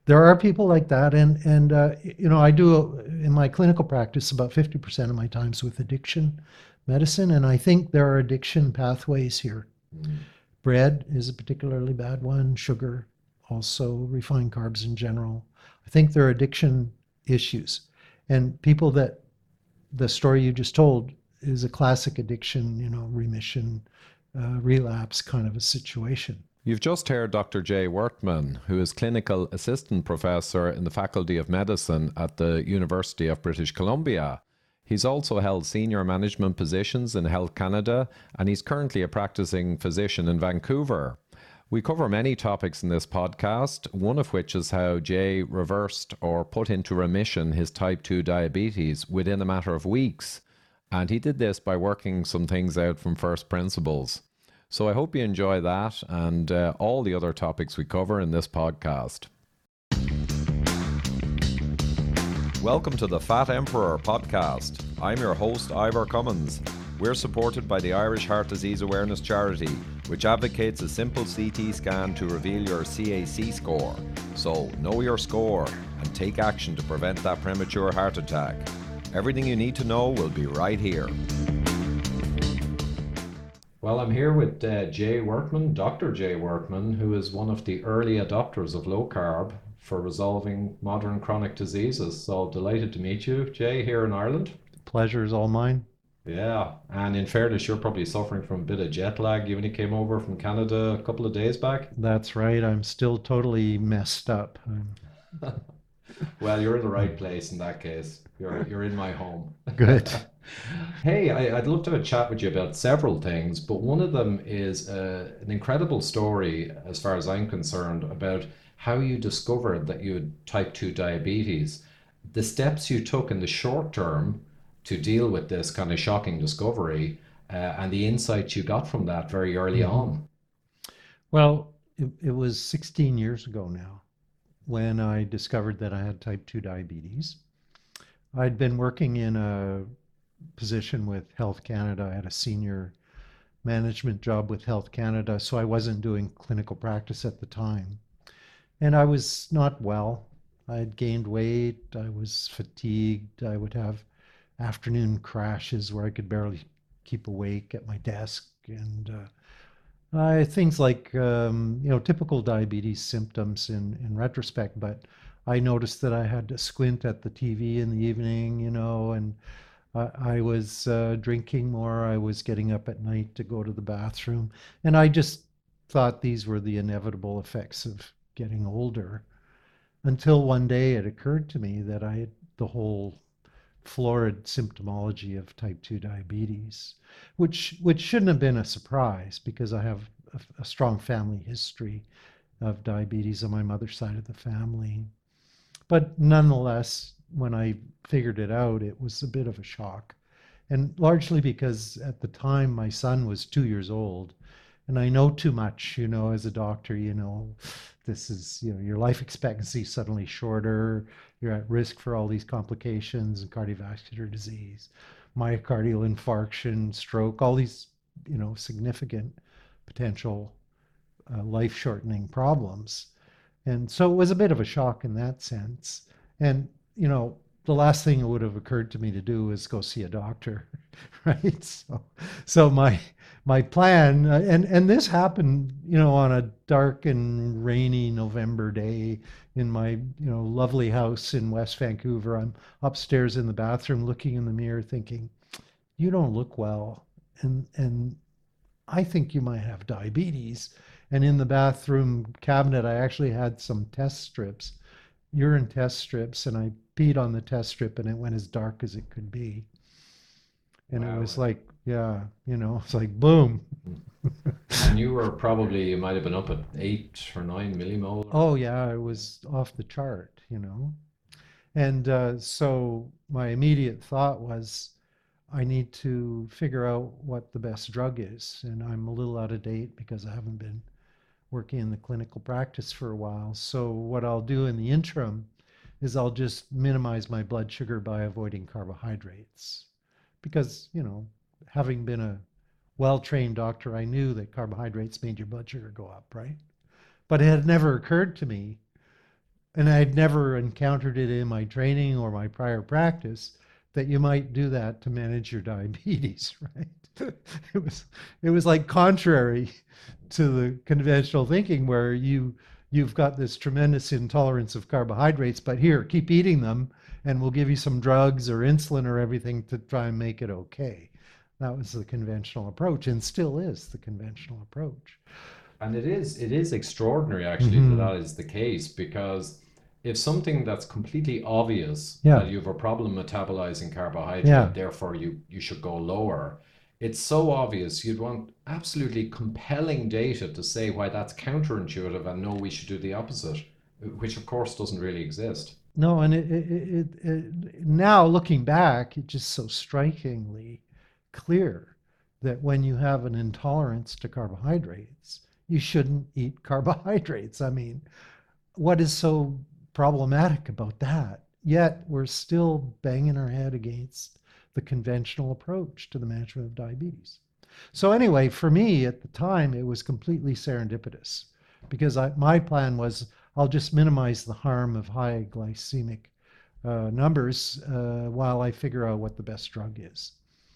There are people like that, and I do in my clinical practice about 50% of my times with addiction medicine, and I think there are addiction pathways here. Mm. Bread is a particularly bad one, sugar, also refined carbs in general. I think there are addiction issues, and people that the story you just told is a classic addiction, remission, relapse kind of a situation. You've just heard Dr. Jay Wortman, who is Clinical Assistant Professor in the Faculty of Medicine at the University of British Columbia. He's also held senior management positions in Health Canada, and he's currently a practicing physician in Vancouver. We cover many topics in this podcast, one of which is how Jay reversed or put into remission his type 2 diabetes within a matter of weeks. And he did this by working some things out from first principles. So I hope you enjoy that and all the other topics we cover in this podcast. Welcome to the Fat Emperor podcast. I'm your host, Ivor Cummins. We're supported by the Irish Heart Disease Awareness Charity, which advocates a simple CT scan to reveal your CAC score. So know your score and take action to prevent that premature heart attack. Everything you need to know will be right here. Well, I'm here with Jay Wortman, Dr. Jay Wortman, who is one of the early adopters of low carb for resolving modern chronic diseases. So delighted to meet you, Jay, here in Ireland. Pleasure is all mine. Yeah, and in fairness, you're probably suffering from a bit of jet lag. You only came over from Canada a couple of days back. That's right. I'm still totally messed up. Well, you're in the right place in that case. You're in my home. Good. Hey, I'd love to have a chat with you about several things, but one of them is an incredible story, as far as I'm concerned, about how you discovered that you had type 2 diabetes, the steps you took in the short term to deal with this kind of shocking discovery, and the insights you got from that very early on. Well, it was 16 years ago now when I discovered that I had type 2 diabetes. I'd been working in a position with Health Canada. I had a senior management job with Health Canada, so I wasn't doing clinical practice at the time. And I was not well. I had gained weight, I was fatigued, I would have afternoon crashes where I could barely keep awake at my desk, and things like typical diabetes symptoms in retrospect. But I noticed that I had to squint at the TV in the evening, and I was drinking more. I was getting up at night to go to the bathroom, and I just thought these were the inevitable effects of getting older. Until one day it occurred to me that I had the whole florid symptomology of type 2 diabetes, which shouldn't have been a surprise because I have a strong family history of diabetes on my mother's side of the family. But nonetheless, when I figured it out, it was a bit of a shock. And largely because at the time my son was 2 years old, and I know too much, as a doctor, this is, your life expectancy is suddenly shorter. You're at risk for all these complications and cardiovascular disease, myocardial infarction, stroke, all these, significant potential life shortening problems. And so it was a bit of a shock in that sense. And, the last thing that would have occurred to me to do is go see a doctor, right? So my plan, and this happened, on a dark and rainy November day in my, lovely house in West Vancouver. I'm upstairs in the bathroom looking in the mirror thinking, you don't look well, and I think you might have diabetes. And in the bathroom cabinet, I actually had some test strips, urine test strips, and I peed on the test strip and it went as dark as it could be. And it Wow. was like, yeah, it's like boom. And you might have been up at 8 or 9 millimolar. Oh, yeah, it was off the chart. And so my immediate thought was, I need to figure out what the best drug is. And I'm a little out of date because I haven't been working in the clinical practice for a while. So what I'll do in the interim is I'll just minimize my blood sugar by avoiding carbohydrates. Because, having been a well-trained doctor, I knew that carbohydrates made your blood sugar go up, right? But it had never occurred to me And I'd never encountered it in my training or my prior practice that you might do that to manage your diabetes, right? it was it was like contrary to the conventional thinking where you've got this tremendous intolerance of carbohydrates, but here, keep eating them and we'll give you some drugs or insulin or everything to try and make it okay. That was the conventional approach and still is the conventional approach. And it is extraordinary actually that Hmm. that is the case, because if something that's completely obvious Yeah, that you have a problem metabolizing carbohydrate, yeah. therefore you should go lower, it's so obvious you'd want absolutely compelling data to say why that's counterintuitive and no, we should do the opposite, which of course doesn't really exist. No, and now looking back, it's just so strikingly clear that when you have an intolerance to carbohydrates, you shouldn't eat carbohydrates. I mean, what is so problematic about that? Yet we're still banging our head against the conventional approach to the management of diabetes. So anyway, for me at the time, it was completely serendipitous because my plan was I'll just minimize the harm of high glycemic numbers while I figure out what the best drug is.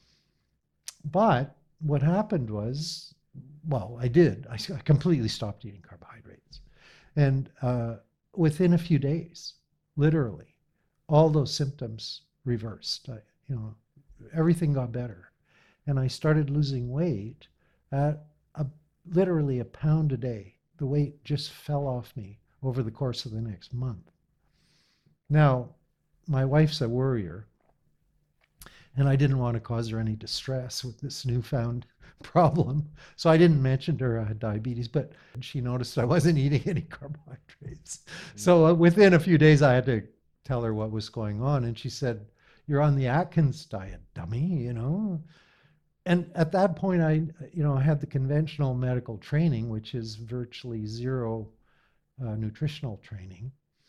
But what happened was, well, I did. I completely stopped eating carbohydrates. And within a few days, literally, all those symptoms reversed. You know, everything got better. And I started losing weight at a, literally a pound a day. The weight just fell off me over the course of the next month. Now, my wife's a worrier, and I didn't want to cause her any distress with this newfound problem. So I didn't mention to her I had diabetes, but she noticed I wasn't eating any carbohydrates. So within a few days, I had to tell her what was going on. And she said, "You're on the Atkins diet, dummy, you know." And at that point, I had the conventional medical training, which is virtually zero nutritional training.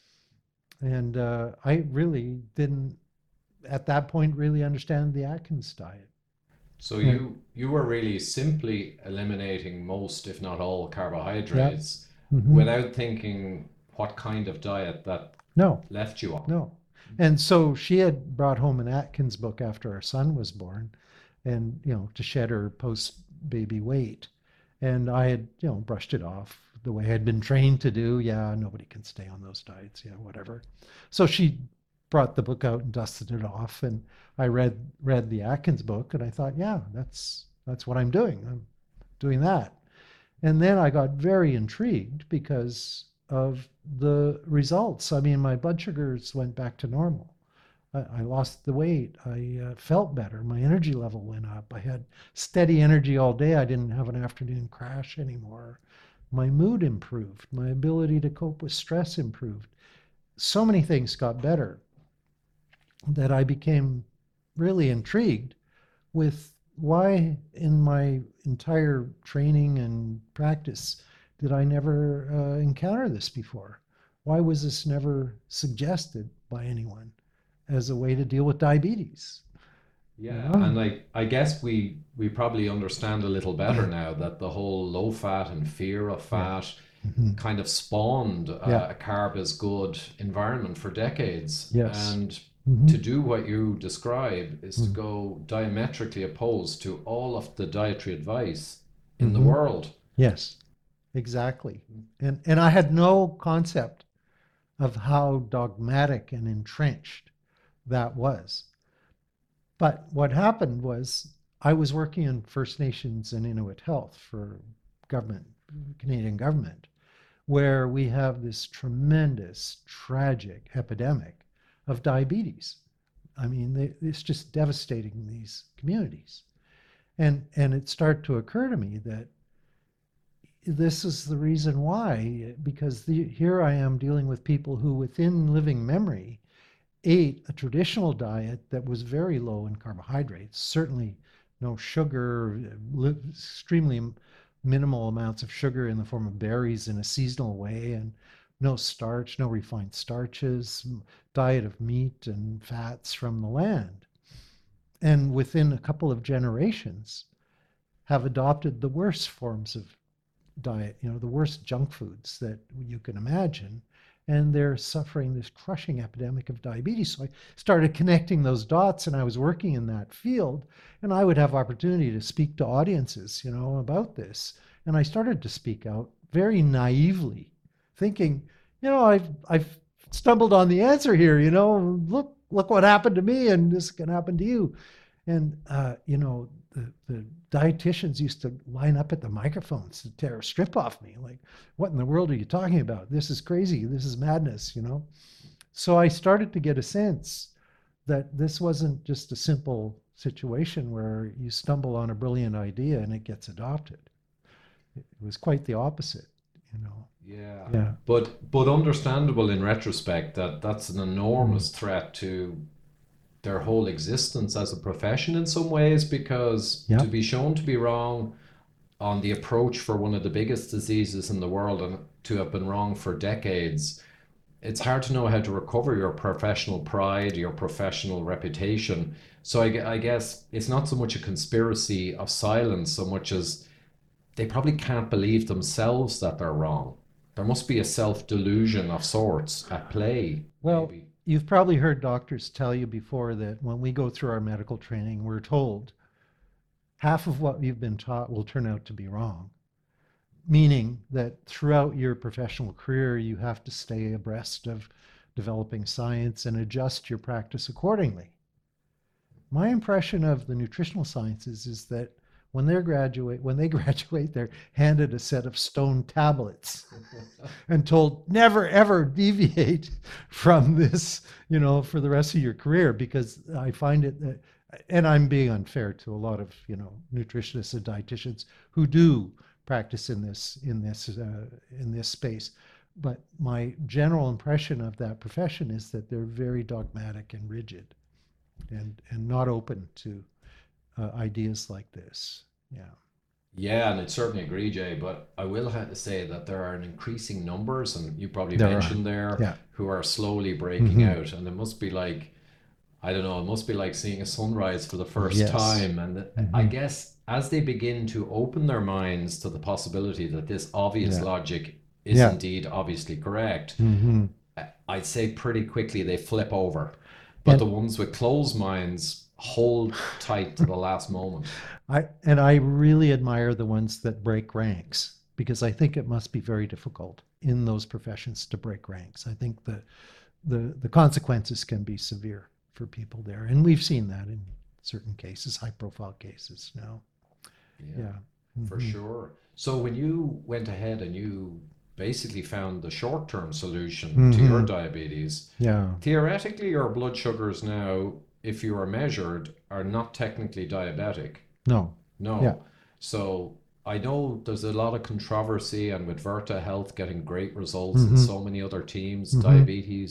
And I really didn't at that point really understand the Atkins diet. So Yeah. you were really simply eliminating most, if not all, Yeah. carbohydrates Hmm. without thinking what kind of diet that No, left you on. no. And so she had brought home an Atkins book after our son was born and, to shed her post baby weight. And I had, brushed it off the way I had been trained to do. Yeah, nobody can stay on those diets. Yeah, whatever. So she brought the book out and dusted it off. And I read the Atkins book and I thought, yeah, that's what I'm doing. I'm doing that. And then I got very intrigued because of the results. I mean, my blood sugars went back to normal. I lost the weight. I felt better. My energy level went up. I had steady energy all day. I didn't have an afternoon crash anymore. My mood improved. My ability to cope with stress improved. So many things got better that I became really intrigued with why in my entire training and practice did I never encounter this before? Why was this never suggested by anyone as a way to deal with diabetes? You Yeah, know? and I guess we probably understand a little better now that the whole low fat and fear of Yeah. fat Hmm. kind of spawned Yeah. a carb is good environment for decades. Yes. And Hmm. to do what you describe is to go diametrically opposed to all of the dietary advice in the Hmm. world. Yes. Exactly. And I had no concept of how dogmatic and entrenched that was. But what happened was I was working in First Nations and Inuit Health for government, Canadian government, where we have this tremendous, tragic epidemic of diabetes. I mean, it's just devastating these communities. And it started to occur to me that this is the reason why, because here I am dealing with people who, within living memory, ate a traditional diet that was very low in carbohydrates, certainly no sugar, extremely minimal amounts of sugar in the form of berries in a seasonal way, and no starch, no refined starches, diet of meat and fats from the land. And within a couple of generations, have adopted the worst forms of diet, the worst junk foods that you can imagine, and they're suffering this crushing epidemic of diabetes. So I started connecting those dots, and I was working in that field, and I would have opportunity to speak to audiences, about this. And I started to speak out very naively, thinking, I've stumbled on the answer here. Look what happened to me, and this can happen to you. And the dietitians used to line up at the microphones to tear a strip off me. Like, what in the world are you talking about? This is crazy. This is madness. So I started to get a sense that this wasn't just a simple situation where you stumble on a brilliant idea and it gets adopted. It was quite the opposite. Yeah. Yeah. But understandable in retrospect that that's an enormous threat to their whole existence as a profession in some ways, because Yeah. to be shown to be wrong on the approach for one of the biggest diseases in the world and to have been wrong for decades, it's hard to know how to recover your professional pride, your professional reputation. So I guess it's not so much a conspiracy of silence so much as they probably can't believe themselves that they're wrong. There must be a self-delusion of sorts at play, Well, maybe. you've probably heard doctors tell you before that when we go through our medical training, we're told half of what you've been taught will turn out to be wrong, meaning that throughout your professional career, you have to stay abreast of developing science and adjust your practice accordingly. My impression of the nutritional sciences is that when they graduate, they're handed a set of stone tablets and told never ever deviate from this, for the rest of your career. Because I find it that, and I'm being unfair to a lot of, nutritionists and dietitians who do practice in this space. But my general impression of that profession is that they're very dogmatic and rigid, and not open to ideas like this. Yeah. Yeah, and I certainly agree, Jay. But I will have to say that there are an increasing numbers, and you probably There are. mentioned there, Yeah. who are slowly breaking Hmm. out. And it must be like, I don't know, it must be like seeing a sunrise for the first Yes. time. And I Hmm. guess as they begin to open their minds to the possibility that this obvious Yeah. logic is Yeah. indeed obviously correct, Hmm. I'd say pretty quickly they flip over. But the And ones with closed minds hold tight to the last moment. I really admire the ones that break ranks, because I think it must be very difficult in those professions to break ranks. I think the consequences can be severe for people there, and we've seen that in certain cases, high profile cases now. Yeah. Yeah. For Hmm. sure. So when you went ahead and you basically found the short-term solution to your Hmm. diabetes, Yeah. theoretically your blood sugars now, if you are measured, are not technically diabetic. No. Yeah. No. So I know there's a lot of controversy, and with Virta Health getting great results and Hmm. so many other teams, Hmm.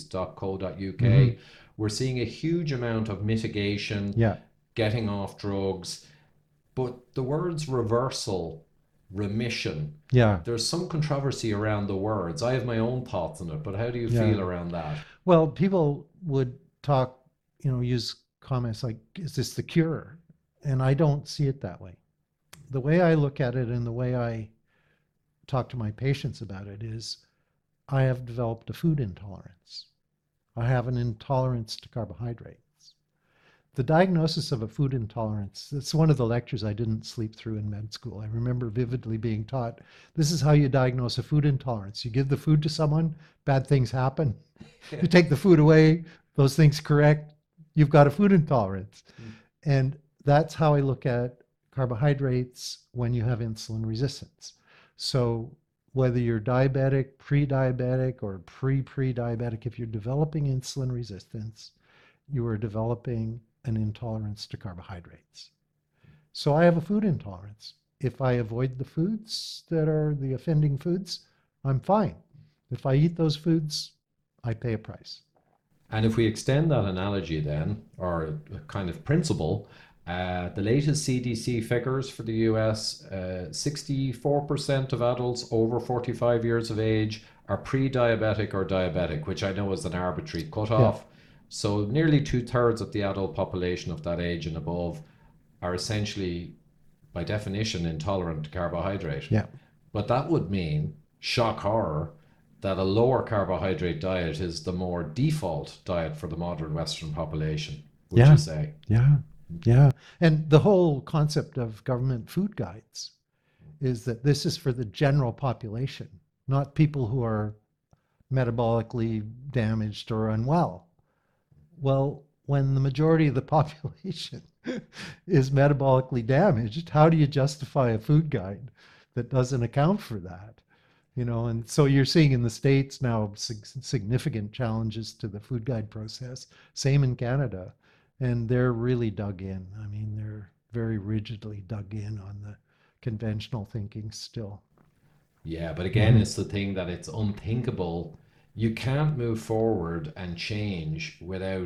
Hmm. diabetes.co.uk, we're seeing a huge amount of mitigation, Yeah. getting off drugs. But the words reversal, remission, Yeah. there's some controversy around the words. I have my own thoughts on it, but how do you Yeah. feel around that? Well, people would talk, use comments like, is this the cure? And I don't see it that way. The way I look at it and the way I talk to my patients about it is, I have developed a food intolerance. I have an intolerance to carbohydrates. The diagnosis of a food intolerance, that's one of the lectures I didn't sleep through in med school. I remember vividly being taught, this is how you diagnose a food intolerance. You give the food to someone, bad things happen. You take the food away, those things correct, you've got a food intolerance. And that's how I look at carbohydrates when you have insulin resistance. So whether you're diabetic, pre-diabetic, or pre-pre-diabetic, if you're developing insulin resistance, you are developing an intolerance to carbohydrates. So I have a food intolerance. If I avoid the foods that are the offending foods, I'm fine. If I eat those foods, I pay a price. And if we extend that analogy then, or a kind of principle, the latest CDC figures for the US, 64% of adults over 45 years of age are pre-diabetic or diabetic, which I know is an arbitrary Yeah, cutoff. So nearly two-thirds of the adult population of that age and above are essentially, by definition, intolerant to carbohydrate. yeah. But that would mean, shock horror, that a lower carbohydrate diet is the more default diet for the modern Western population, would Yeah, you say? yeah, yeah. And the whole concept of government food guides is that this is for the general population, not people who are metabolically damaged or unwell. Well, when the majority of the population is metabolically damaged, how do you justify a food guide that doesn't account for that? And so you're seeing in the States now significant challenges to the food guide process. Same in Canada. And they're really dug in. I mean, they're very rigidly dug in on the conventional thinking still. Yeah, but again, Hmm. it's the thing that it's unthinkable. You can't move forward and change without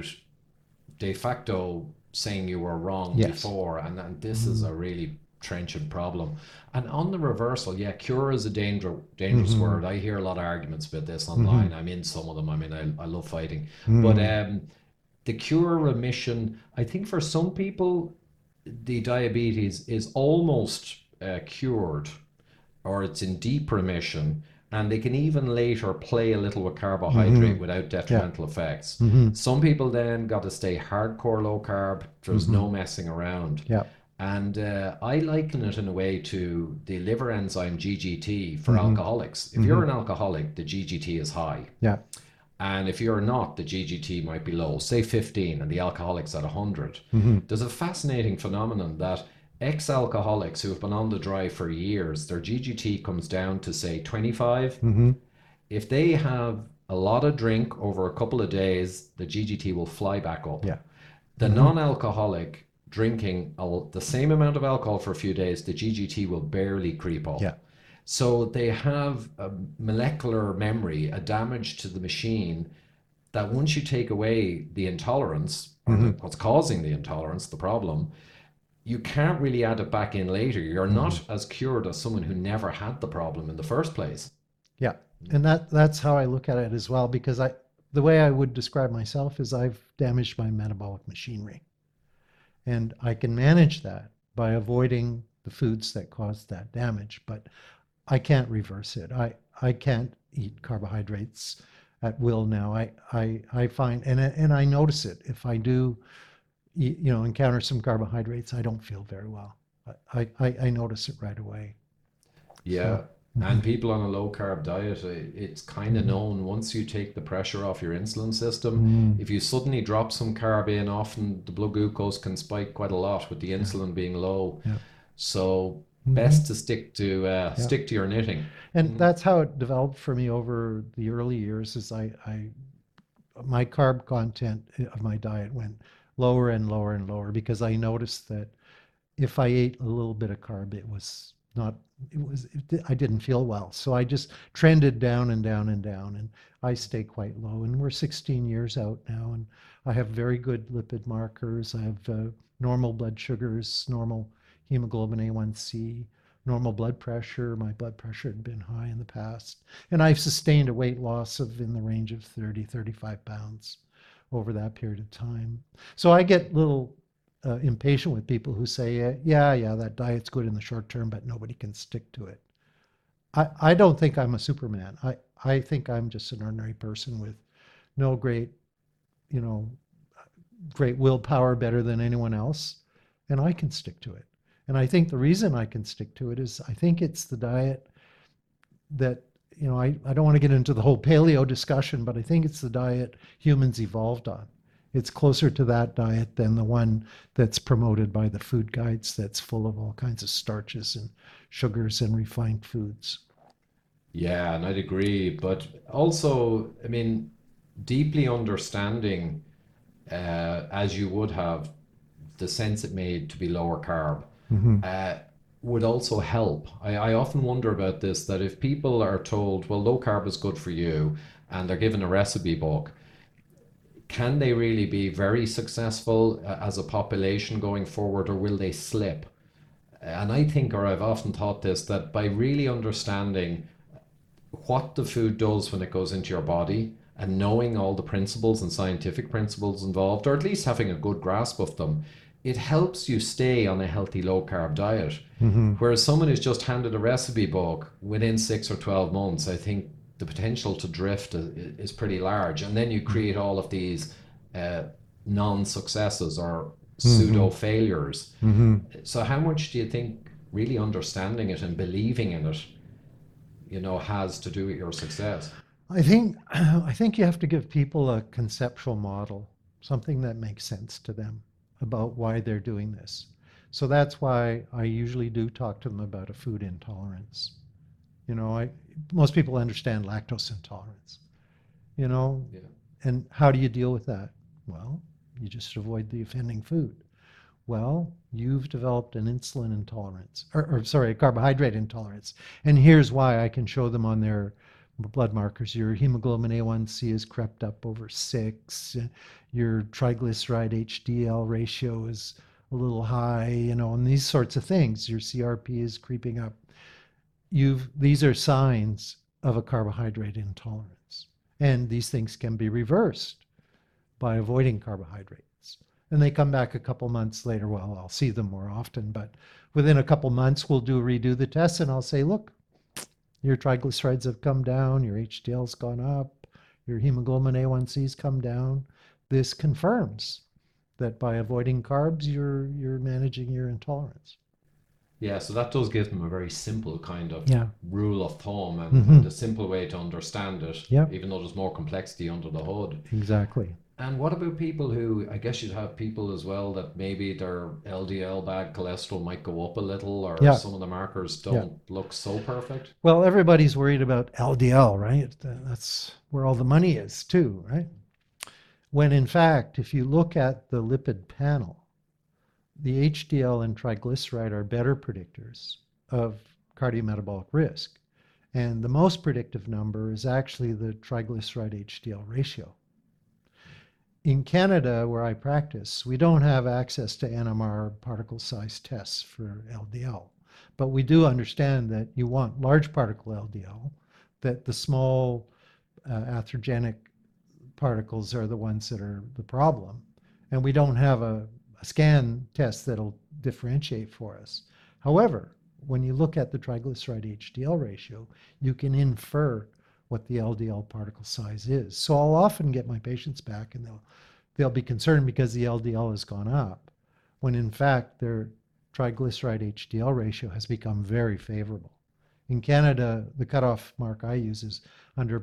de facto saying you were wrong Yes. before, and this is Hmm. a really trenchant problem. And on the reversal, yeah, cure is a dangerous Hmm. word. I hear a lot of arguments about this Hmm. online. I'm in some of them. I mean, I love fighting, but Hmm. the cure remission, I think for some people, the diabetes is almost cured or it's in deep remission, and they can even later play a little with carbohydrate Hmm. without Yeah. detrimental effects. Hmm. Some people then got to stay hardcore low carb. There's Hmm. no messing around. Yeah. And I liken it in a way to the liver enzyme GGT for Hmm. alcoholics. If you're Hmm. an alcoholic, the GGT is high. Yeah. And if you're not, the GGT might be low, say 15, and the alcoholic's at 100. Hmm. There's a fascinating phenomenon that ex alcoholics who have been on the dry for years, their GGT comes down to say 25. Hmm. If they have a lot of drink over a couple of days, the GGT will fly back up. Yeah. The Hmm. non alcoholic drinking the same amount of alcohol for a few days, the GGT will barely creep up. Yeah. So they have a molecular memory, a damage to the machine that once you take away the intolerance or Hmm. what's causing the intolerance, the problem, you can't really add it back in later. You're Hmm. not as cured as someone who never had the problem in the first place. Yeah. And that's how I look at it as well, because the way I would describe myself is I've damaged my metabolic machinery. And I can manage that by avoiding the foods that cause that damage, but I can't reverse it. I can't eat carbohydrates at will now. I find, and I notice it. If I do, encounter some carbohydrates, I don't feel very well. I notice it right away. Yeah. So, hmm. And people on a low carb diet, it's kind of Hmm. known once you take the pressure off your insulin system, Hmm. if you suddenly drop some carb in, often the blood glucose can spike quite a lot with the Yeah, insulin being low. yeah. So Hmm. best to Yeah. stick to your knitting. And Mm. that's how it developed for me over the early years. Is my carb content of my diet went lower and lower and lower because I noticed that if I ate a little bit of carb, it was not, I didn't feel well. So I just trended down and down and down, and I stay quite low. And we're 16 years out now, and I have very good lipid markers. I have normal blood sugars, normal hemoglobin A1C, normal blood pressure. My blood pressure had been high in the past. And I've sustained a weight loss of in the range of 30, 35 pounds over that period of time. So I get little impatient with people who say, yeah, that diet's good in the short term, but nobody can stick to it. I don't think I'm a Superman. I think I'm just an ordinary person with no you know, great willpower better than anyone else, and I can stick to it. And I think the reason I can stick to it is I think it's the diet that, I don't want to get into the whole paleo discussion, but I think it's the diet humans evolved on. It's closer to that diet than the one that's promoted by the food guides that's full of all kinds of starches and sugars and refined foods. Yeah, and I'd agree. But also, I mean, deeply understanding, as you would have, the sense it made to be lower carb Hmm. uh, would also help. I often wonder about this that if people are told, well, low carb is good for you, and they're given a recipe book, can they really be very successful as a population going forward, or will they slip? And I think, or I've often thought this, that by really understanding what the food does when it goes into your body and knowing all the principles and scientific principles involved, or at least having a good grasp of them, it helps you stay on a healthy low carb diet. Hmm. Whereas someone who's just handed a recipe book within 6 or 12 months, I think the potential to drift is pretty large. And then you create all of these uh, non-successes or pseudo failures. So how much do you think really understanding it and believing in it, has to do with your success? I think you have to give people a conceptual model, something that makes sense to them about why they're doing this. So that's why I usually do talk to them about a food intolerance. Most people understand lactose intolerance, you know, Yeah. and how do you deal with that? Well, you just avoid the offending food. Well, you've developed an insulin intolerance, or sorry, a carbohydrate intolerance. And here's why. I can show them on their blood markers. Your hemoglobin A1C has crept up over 6. Your triglyceride HDL ratio is a little high, and these sorts of things. Your CRP is creeping up. These are signs of a carbohydrate intolerance. And these things can be reversed by avoiding carbohydrates. And they come back a couple months later. Well, I'll see them more often, but within a couple months, we'll redo the test, and I'll say, look, your triglycerides have come down, your HDL's gone up, your hemoglobin A1C's come down. This confirms that by avoiding carbs, you're managing your intolerance. Yeah, so that does give them a very simple kind of Yeah. rule of thumb Mm-hmm. and a simple way to understand it, Yep. even though there's more complexity under the hood. Exactly. And what about people who, I guess you'd have people as well that maybe their LDL bad cholesterol might go up a little, or Yeah. some of the markers don't look so perfect? Well, everybody's worried about LDL, right? That's where all the money is, too, right? When in fact, if you look at the lipid panel, the HDL and triglyceride are better predictors of cardiometabolic risk. And the most predictive number is actually the triglyceride HDL ratio. In Canada, where I practice, we don't have access to NMR particle size tests for LDL, but we do understand that you want large particle LDL, that the small atherogenic particles are the ones that are the problem. And we don't have a scan test that'll differentiate for us. However, when you look at the triglyceride HDL ratio, you can infer what the LDL particle size is. So I'll often get my patients back and they'll be concerned because the LDL has gone up, when in fact their triglyceride HDL ratio has become very favorable. In Canada, the cutoff mark I use is under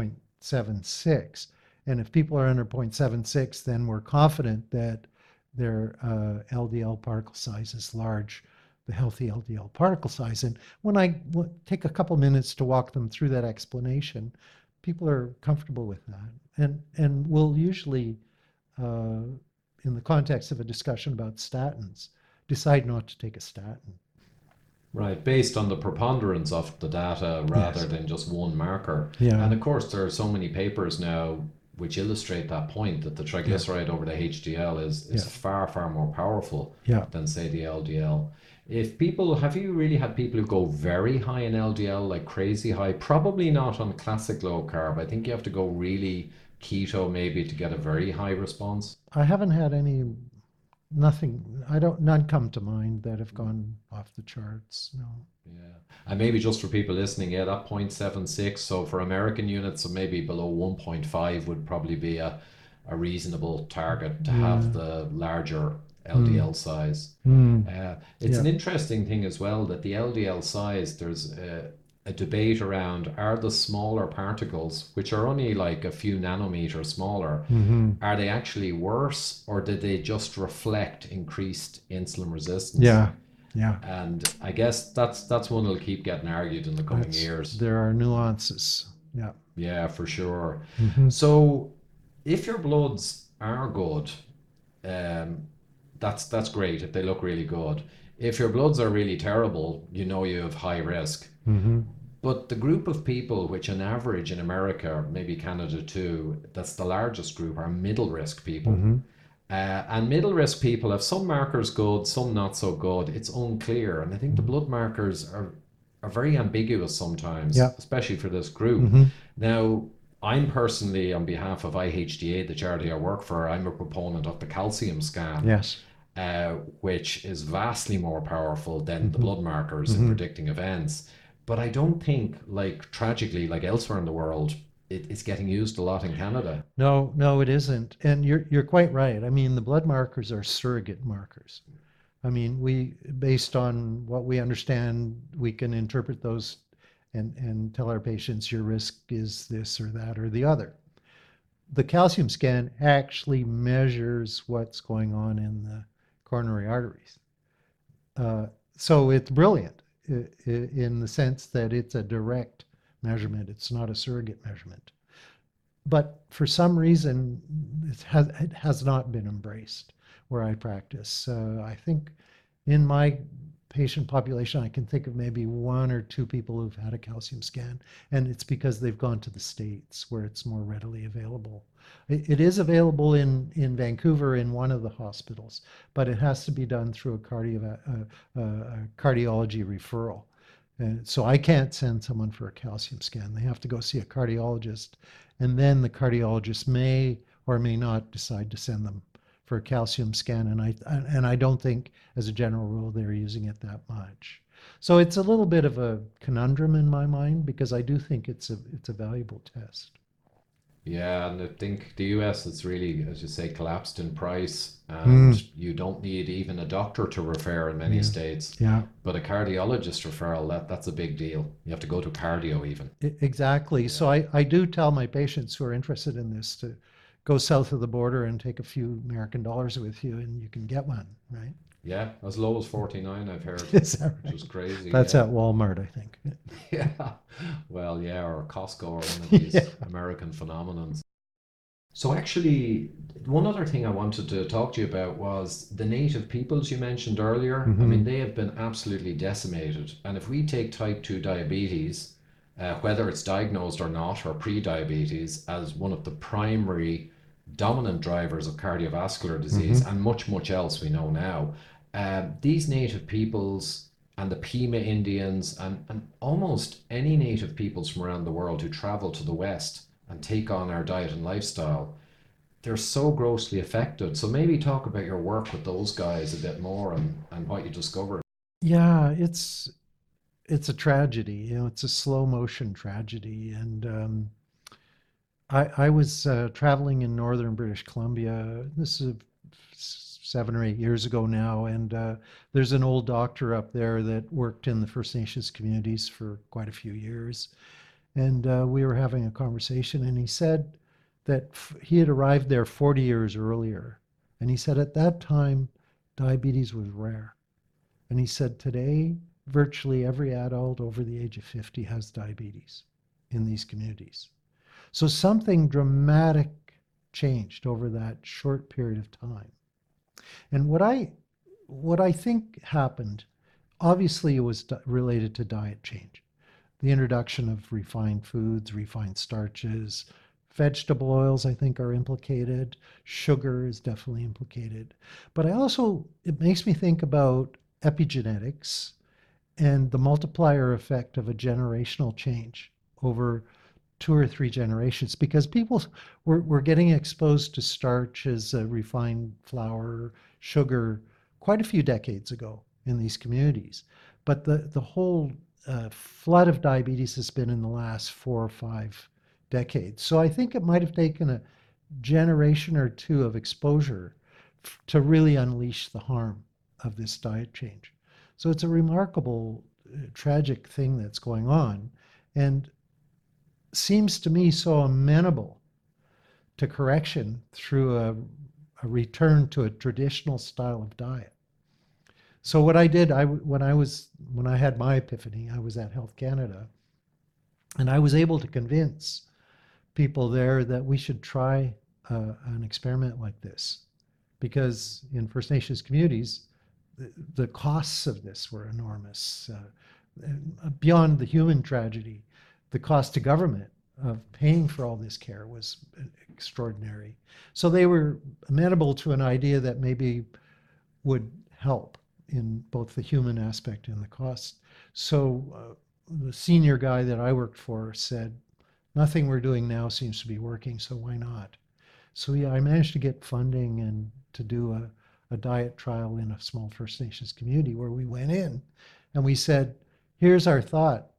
0.76. And if people are under 0.76, then we're confident that their LDL particle size is large, the healthy LDL particle size. And when I take a couple minutes to walk them through that explanation, people are comfortable with that. And we'll usually, in the context of a discussion about statins, decide not to take a statin. Right, based on the preponderance of the data rather Yes. than just one marker. Yeah. And of course, there are so many papers now which illustrate that point, that the triglyceride over the HDL is Yeah. far, far more powerful Yeah. than, say, the LDL. Have you really had people who go very high in LDL, like crazy high? Probably not on classic low carb. I think you have to go really keto maybe to get a very high response. I haven't had none come to mind that have gone off the charts. No. Yeah. And maybe just for people listening, yeah, that 0.76. So for American units, so maybe below 1.5 would probably be a reasonable target to have the larger LDL size. It's an interesting thing as well that the LDL size, there's a debate around, are the smaller particles, which are only like a few nanometers smaller, are they actually worse, or did they just reflect increased insulin resistance? Yeah. Yeah. And I guess that's one that'll keep getting argued in the coming years. There are nuances. Yeah. Yeah, for sure. Mhm. So if your bloods are good, that's great if they look really good. If your bloods are really terrible, you have high risk. But the group of people, which on average in America, maybe Canada too, that's the largest group, are middle risk people. And middle risk people have some markers good, some not so good. It's unclear. And I think the blood markers are very ambiguous sometimes, Yeah. especially for this group. Now, I'm personally, on behalf of IHDA, the charity I work for, I'm a proponent of the calcium scan. Yes. Which is vastly more powerful than the blood markers in predicting events. But I don't think, like tragically, like elsewhere in the world, it's getting used a lot in Canada. No, no, it isn't. And you're quite right. I mean, the blood markers are surrogate markers. I mean, we, based on what we understand, we can interpret those and tell our patients your risk is this or that or the other. The calcium scan actually measures what's going on in the coronary arteries. Uh, so it's brilliant in the sense that it's a direct measurement. It's not a surrogate measurement. But for some reason, it has not been embraced where I practice. I think in my patient population, I can think of maybe one or two people who've had a calcium scan, and it's because they've gone to the States where it's more readily available. It is available in Vancouver in one of the hospitals, but it has to be done through a cardiology referral. And so I can't send someone for a calcium scan. They have to go see a cardiologist, and then the cardiologist may or may not decide to send them for a calcium scan. And I don't think, as a general rule, they're using it that much. So it's a little bit of a conundrum in my mind because I do think it's a valuable test. Yeah, and I think the US it's really, as you say, collapsed in price, and Mm, you don't need even a doctor to refer in many yeah, states. yeah, But a cardiologist referral, that's a big deal. You have to go to cardio even. exactly. Yeah. So I do tell my patients who are interested in this to go south of the border and take a few American dollars with you, and you can get one, right? Yeah, as low as 49, I've heard, Is that which right? is crazy. That's Yeah. at Walmart, I think. Yeah. Well, yeah, or Costco or one of Yeah. these American phenomenons. So actually, one other thing I wanted to talk to you about was the native peoples you mentioned earlier. I mean, Hmm. they have been absolutely decimated. And if we take type 2 diabetes, whether it's diagnosed or not, or pre-diabetes, as one of the primary dominant drivers of cardiovascular disease Hmm. and much, much else we know now, these native peoples and the Pima Indians and almost any native peoples from around the world who travel to the West and take on our diet and lifestyle, they're so grossly affected. So maybe talk about your work with those guys a bit more and what you discovered. Yeah, it's a tragedy. You know, it's a slow motion tragedy. And I was traveling in northern British Columbia. This is 7 or 8 years ago now, and there's an old doctor up there that worked in the First Nations communities for quite a few years. And we were having a conversation, and he said that he had arrived there 40 years earlier. And he said at that time, diabetes was rare. And he said today, virtually every adult over the age of 50 has diabetes in these communities. So something dramatic changed over that short period of time. And what I think happened, obviously it was related to diet change. The introduction of refined foods, refined starches, vegetable oils, I think, are implicated. Sugar is definitely implicated. But it makes me think about epigenetics and the multiplier effect of a generational change over 2 or 3 generations because people were getting exposed to starch as a refined flour, sugar quite a few decades ago in these communities. But the whole flood of diabetes has been in the last 4 or 5 decades. So I think it might have taken a generation or two of exposure to really unleash the harm of this diet change. So it's a remarkable, tragic thing that's going on. And seems to me so amenable to correction through a return to a traditional style of diet. So what I did, when I had my epiphany, I was at Health Canada, and I was able to convince people there that we should try an experiment like this, because in First Nations communities, the costs of this were enormous. Beyond the human tragedy, the cost to government of paying for all this care was extraordinary. So they were amenable to an idea that maybe would help in both the human aspect and the cost. So the senior guy that I worked for said, nothing we're doing now seems to be working, so why not? So yeah, I managed to get funding and to do a diet trial in a small First Nations community where we went in and we said, here's our thought.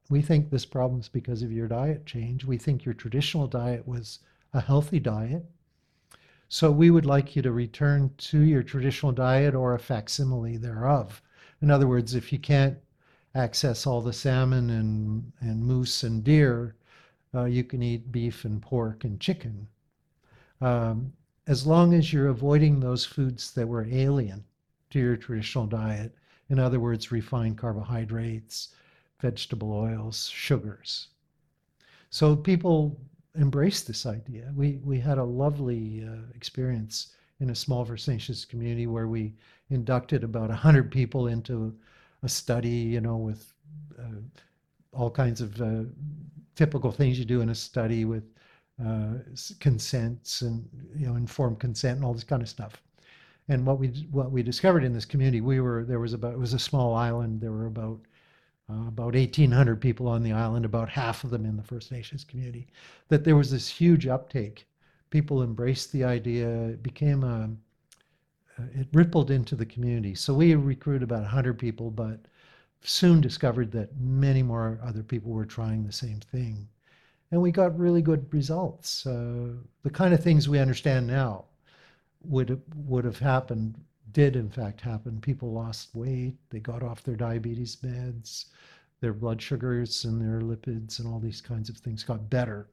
we think this problem's because of your diet change. We think your traditional diet was a healthy diet. So we would like you to return to your traditional diet or a facsimile thereof. In other words, if you can't access all the salmon and moose and deer, you can eat beef and pork and chicken. Um, as long as you're avoiding those foods that were alien to your traditional diet, in other words, refined carbohydrates, vegetable oils, sugars. So people embrace this idea. We had a lovely experience in a small First Nations community where we inducted about 100 people into a study, with all kinds of typical things you do in a study with consents and informed consent and all this kind of stuff. And what we discovered in this community, it was a small island. There were about 1,800 people on the island, about half of them in the First Nations community, that there was this huge uptake. People embraced the idea. It became it rippled into the community. So we recruited about 100 people, but soon discovered that many more other people were trying the same thing. And we got really good results. The kind of things we understand now would have happened, did in fact happen. People lost weight, they got off their diabetes meds, their blood sugars and their lipids and all these kinds of things got better.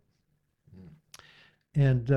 And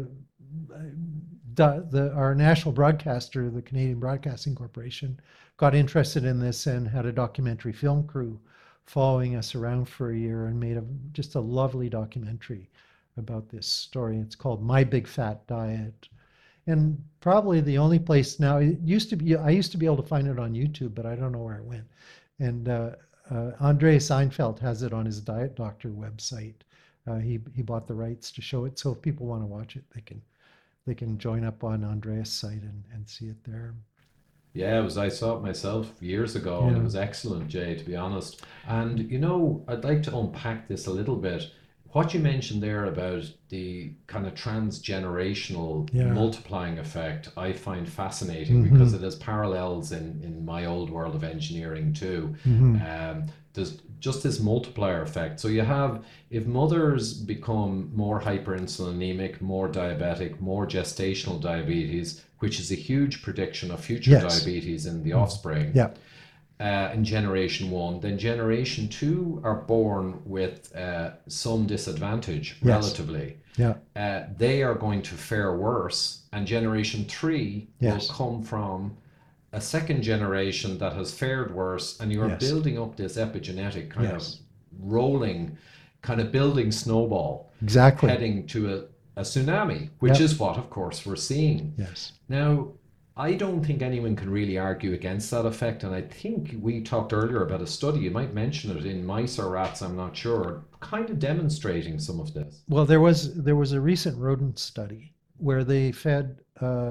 our national broadcaster, the Canadian Broadcasting Corporation, got interested in this and had a documentary film crew following us around for a year and made just a lovely documentary about this story. It's called My Big Fat Diet. And probably the only place now, I used to be able to find it on YouTube, but I don't know where it went. And Andreas Seinfeld has it on his Diet Doctor website. He bought the rights to show it. So if people want to watch it, they can join up on Andreas' site and see it there. Yeah, I saw it myself years ago, and it was excellent, Jay, to be honest. And I'd like to unpack this a little bit. What you mentioned there about the kind of transgenerational multiplying effect, I find fascinating because it has parallels in my old world of engineering too. There's just this multiplier effect. So you have, if mothers become more hyperinsulinemic, more diabetic, more gestational diabetes, which is a huge prediction of future diabetes in the offspring. Yeah. In generation one, then generation two are born with some disadvantage relatively. Yeah. They are going to fare worse, and generation three will come from a second generation that has fared worse, and you are building up this epigenetic kind of rolling, kind of building snowball, heading to a tsunami, which is what, of course, we're seeing. Yes. Now, I don't think anyone can really argue against that effect, and I think we talked earlier about a study, you might mention it, in mice or rats, I'm not sure, kind of demonstrating some of this. Well, there was a recent rodent study where they fed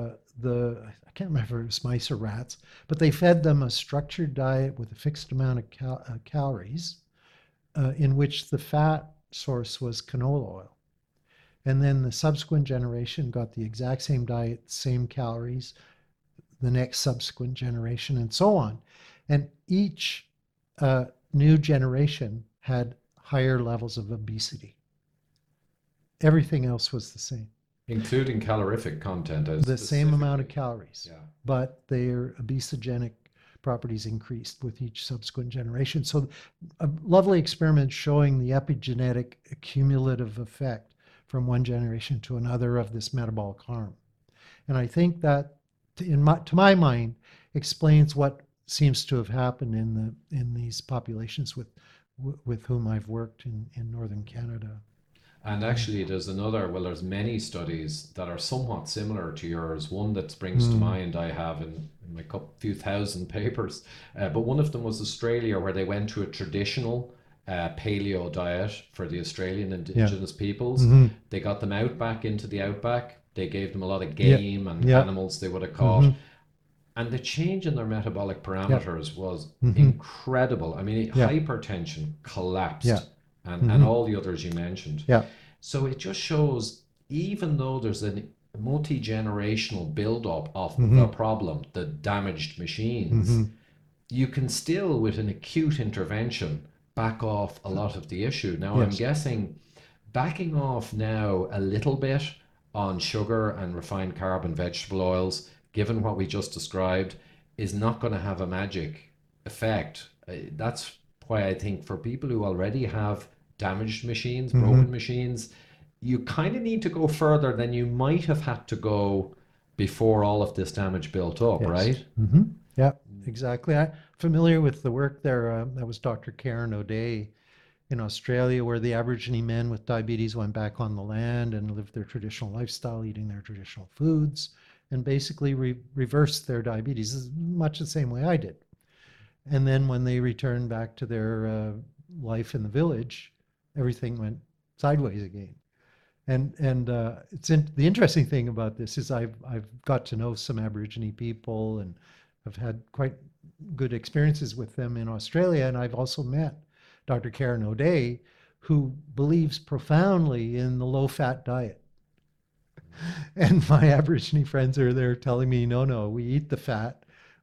I can't remember if it was mice or rats, but they fed them a structured diet with a fixed amount of calories, in which the fat source was canola oil. And then the subsequent generation got the exact same diet, same calories, the next subsequent generation, and so on. And each new generation had higher levels of obesity. Everything else was the same. Including calorific content. The same amount of calories, yeah. But their obesogenic properties increased with each subsequent generation. So a lovely experiment showing the epigenetic cumulative effect from one generation to another of this metabolic harm. And I think that, to my mind, explains what seems to have happened in these populations with whom I've worked in northern Canada. And actually, there's many studies that are somewhat similar to yours. One that springs to mind I have in my few thousand papers, but one of them was Australia, where they went to a traditional paleo diet for the Australian indigenous peoples. They got them back into the outback. They gave them a lot of game and animals they would have caught. And the change in their metabolic parameters was incredible. I mean, hypertension collapsed. And all the others you mentioned. Yeah. So it just shows, even though there's a multi-generational build-up of the problem, the damaged machines, you can still, with an acute intervention, back off a lot of the issue. Now, I'm Yes. guessing backing off now a little bit on sugar and refined carb and vegetable oils, given what we just described, is not going to have a magic effect. That's why I think for people who already have damaged machines, broken Hmm. machines, you kind of need to go further than you might have had to go before all of this damage built up, Yes. right? Hmm. Yeah, exactly. I'm familiar with the work there. That was Dr. Karen O'Day in Australia, where the Aborigine men with diabetes went back on the land and lived their traditional lifestyle, eating their traditional foods, and basically reversed their diabetes much the same way I did. And then when they returned back to their life in the village, everything went sideways again. And the interesting thing about this is I've got to know some Aborigine people and I've had quite good experiences with them in Australia, and I've also met Dr. Karen O'Day, who believes profoundly in the low-fat diet. And my Aborigine friends are there telling me, no, no, we eat the fat.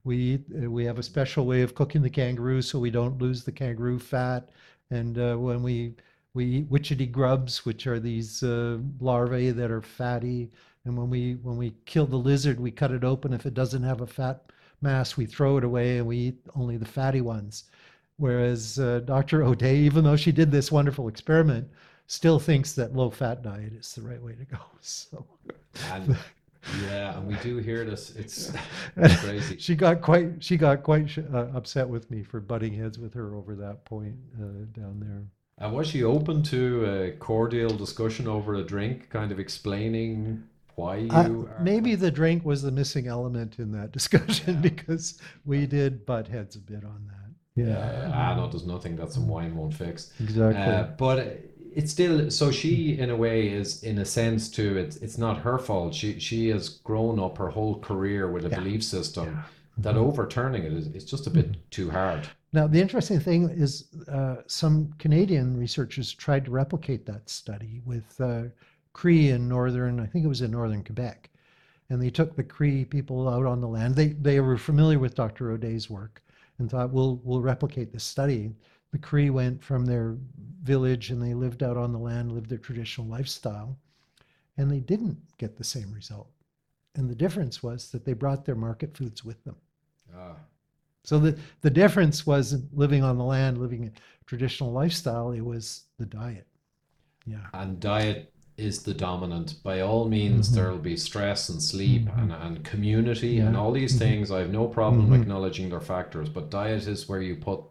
We have a special way of cooking the kangaroo so we don't lose the kangaroo fat. And when we eat witchetty grubs, which are these larvae that are fatty. And when we kill the lizard, we cut it open. If it doesn't have a fat mass, we throw it away and we eat only the fatty ones. Whereas Dr. O'Day, even though she did this wonderful experiment, still thinks that low fat diet is the right way to go. So And yeah, and we do hear this. It's crazy. she got quite upset with me for butting heads with her over that point down there. And was she open to a cordial discussion over a drink, kind of explaining why you are? Maybe the drink was the missing element in that discussion Yeah. because we did butt heads a bit on that. Yeah, Yeah, yeah. Ah, no, there's nothing that some wine won't fix. exactly. But it's still, so she, in a way, is in a sense too. It's not her fault. She has grown up her whole career with a Yeah, belief system yeah. that Mhm. overturning it is just a bit Mhm. too hard. Now, the interesting thing is some Canadian researchers tried to replicate that study with Cree in northern, I think it was in northern Quebec. And they took the Cree people out on the land. They were familiar with Dr. O'Day's work and thought, we'll replicate this study. The Cree went from their village and they lived out on the land, lived their traditional lifestyle, and they didn't get the same result. And the difference was that they brought their market foods with them. Ah. So the difference wasn't living on the land, living a traditional lifestyle, it was the diet. Yeah. And diet is the dominant. By all means, Hmm. there will be stress and sleep Hmm. and community and Yeah. all these Hmm. things. I have no problem Hmm. acknowledging their factors, but diet is where you put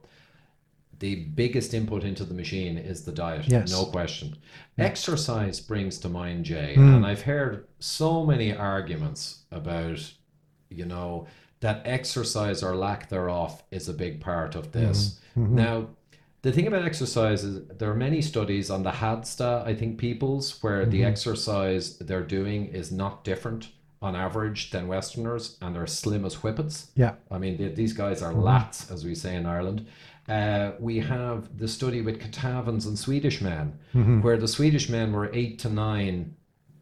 the biggest input into the machine is the diet, no Yes. question. Yeah. Exercise brings to mind, Jay, and Mm. I've heard so many arguments about, you know, that exercise or lack thereof is a big part of Hmm. this. Hmm. Now, the thing about exercise is there are many studies on the Hadsta, I think, peoples where the Hmm. exercise they're doing is not different on average than Westerners and they're slim as whippets. Yeah. I mean, these guys are Hmm. lats, as we say in Ireland. We have the study with Catavans and Swedish men, Hmm. where the Swedish men were 8 to 9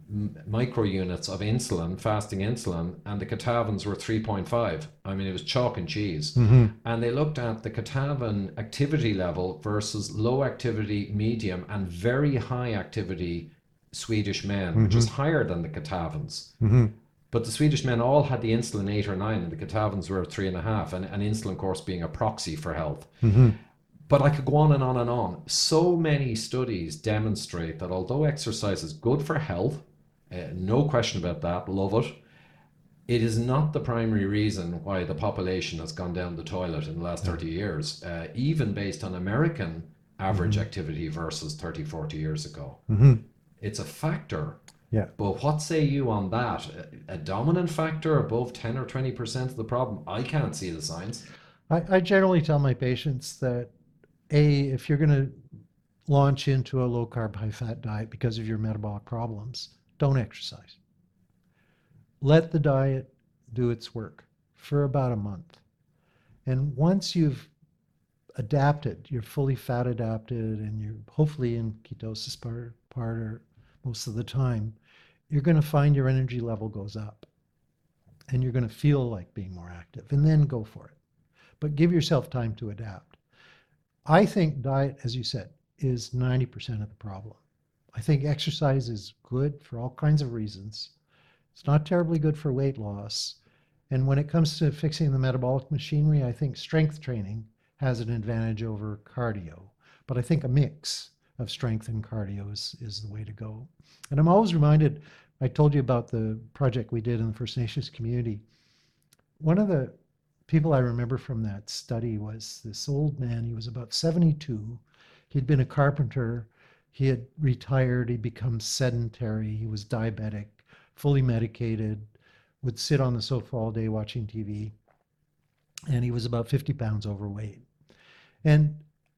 micro units of insulin, fasting insulin, and the Catavans were 3.5. I mean, it was chalk and cheese. Hmm. And they looked at the Catavan activity level versus low activity, medium, and very high activity Swedish men, which Hmm. is higher than the Catavans. Hmm. But the Swedish men all had the insulin 8 or 9, and the Catavans were 3.5, and insulin, of course, being a proxy for health. Hmm. But I could go on and on and on. So many studies demonstrate that although exercise is good for health, no question about that, love it, it is not the primary reason why the population has gone down the toilet in the last Yeah. 30 years, even based on American average Hmm. activity versus 30, 40 years ago. Hmm. It's a factor. Yeah. But what say you on that? A dominant factor above 10 or 20% of the problem? I can't see the signs. I generally tell my patients that if you're going to launch into a low carb, high fat diet because of your metabolic problems, don't exercise. Let the diet do its work for about a month. And once you've adapted, you're fully fat adapted, and you're hopefully in ketosis part or most of the time, you're going to find your energy level goes up and you're going to feel like being more active, and then go for it. But give yourself time to adapt. I think diet, as you said, is 90% of the problem. I think exercise is good for all kinds of reasons. It's not terribly good for weight loss. And when it comes to fixing the metabolic machinery, I think strength training has an advantage over cardio. But I think a mix of strength and cardio is the way to go. And I'm always reminded, I told you about the project we did in the First Nations community. One of the people I remember from that study was this old man. He was about 72. He'd been a carpenter. He had retired. He'd become sedentary. He was diabetic, fully medicated, would sit on the sofa all day watching TV. And he was about 50 pounds overweight. And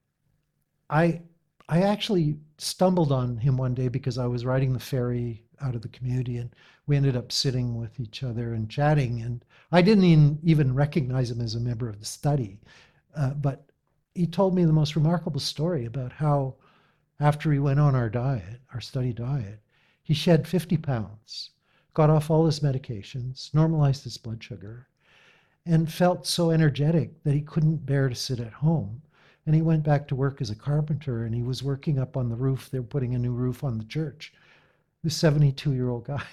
I I actually stumbled on him one day because I was riding the ferry out of the community, and we ended up sitting with each other and chatting. And I didn't even recognize him as a member of the study. But he told me the most remarkable story about how after he went on our diet, our study diet, he shed 50 pounds, got off all his medications, normalized his blood sugar, and felt so energetic that he couldn't bear to sit at home. And he went back to work as a carpenter, and he was working up on the roof. They were putting a new roof on the church. This 72-year-old guy,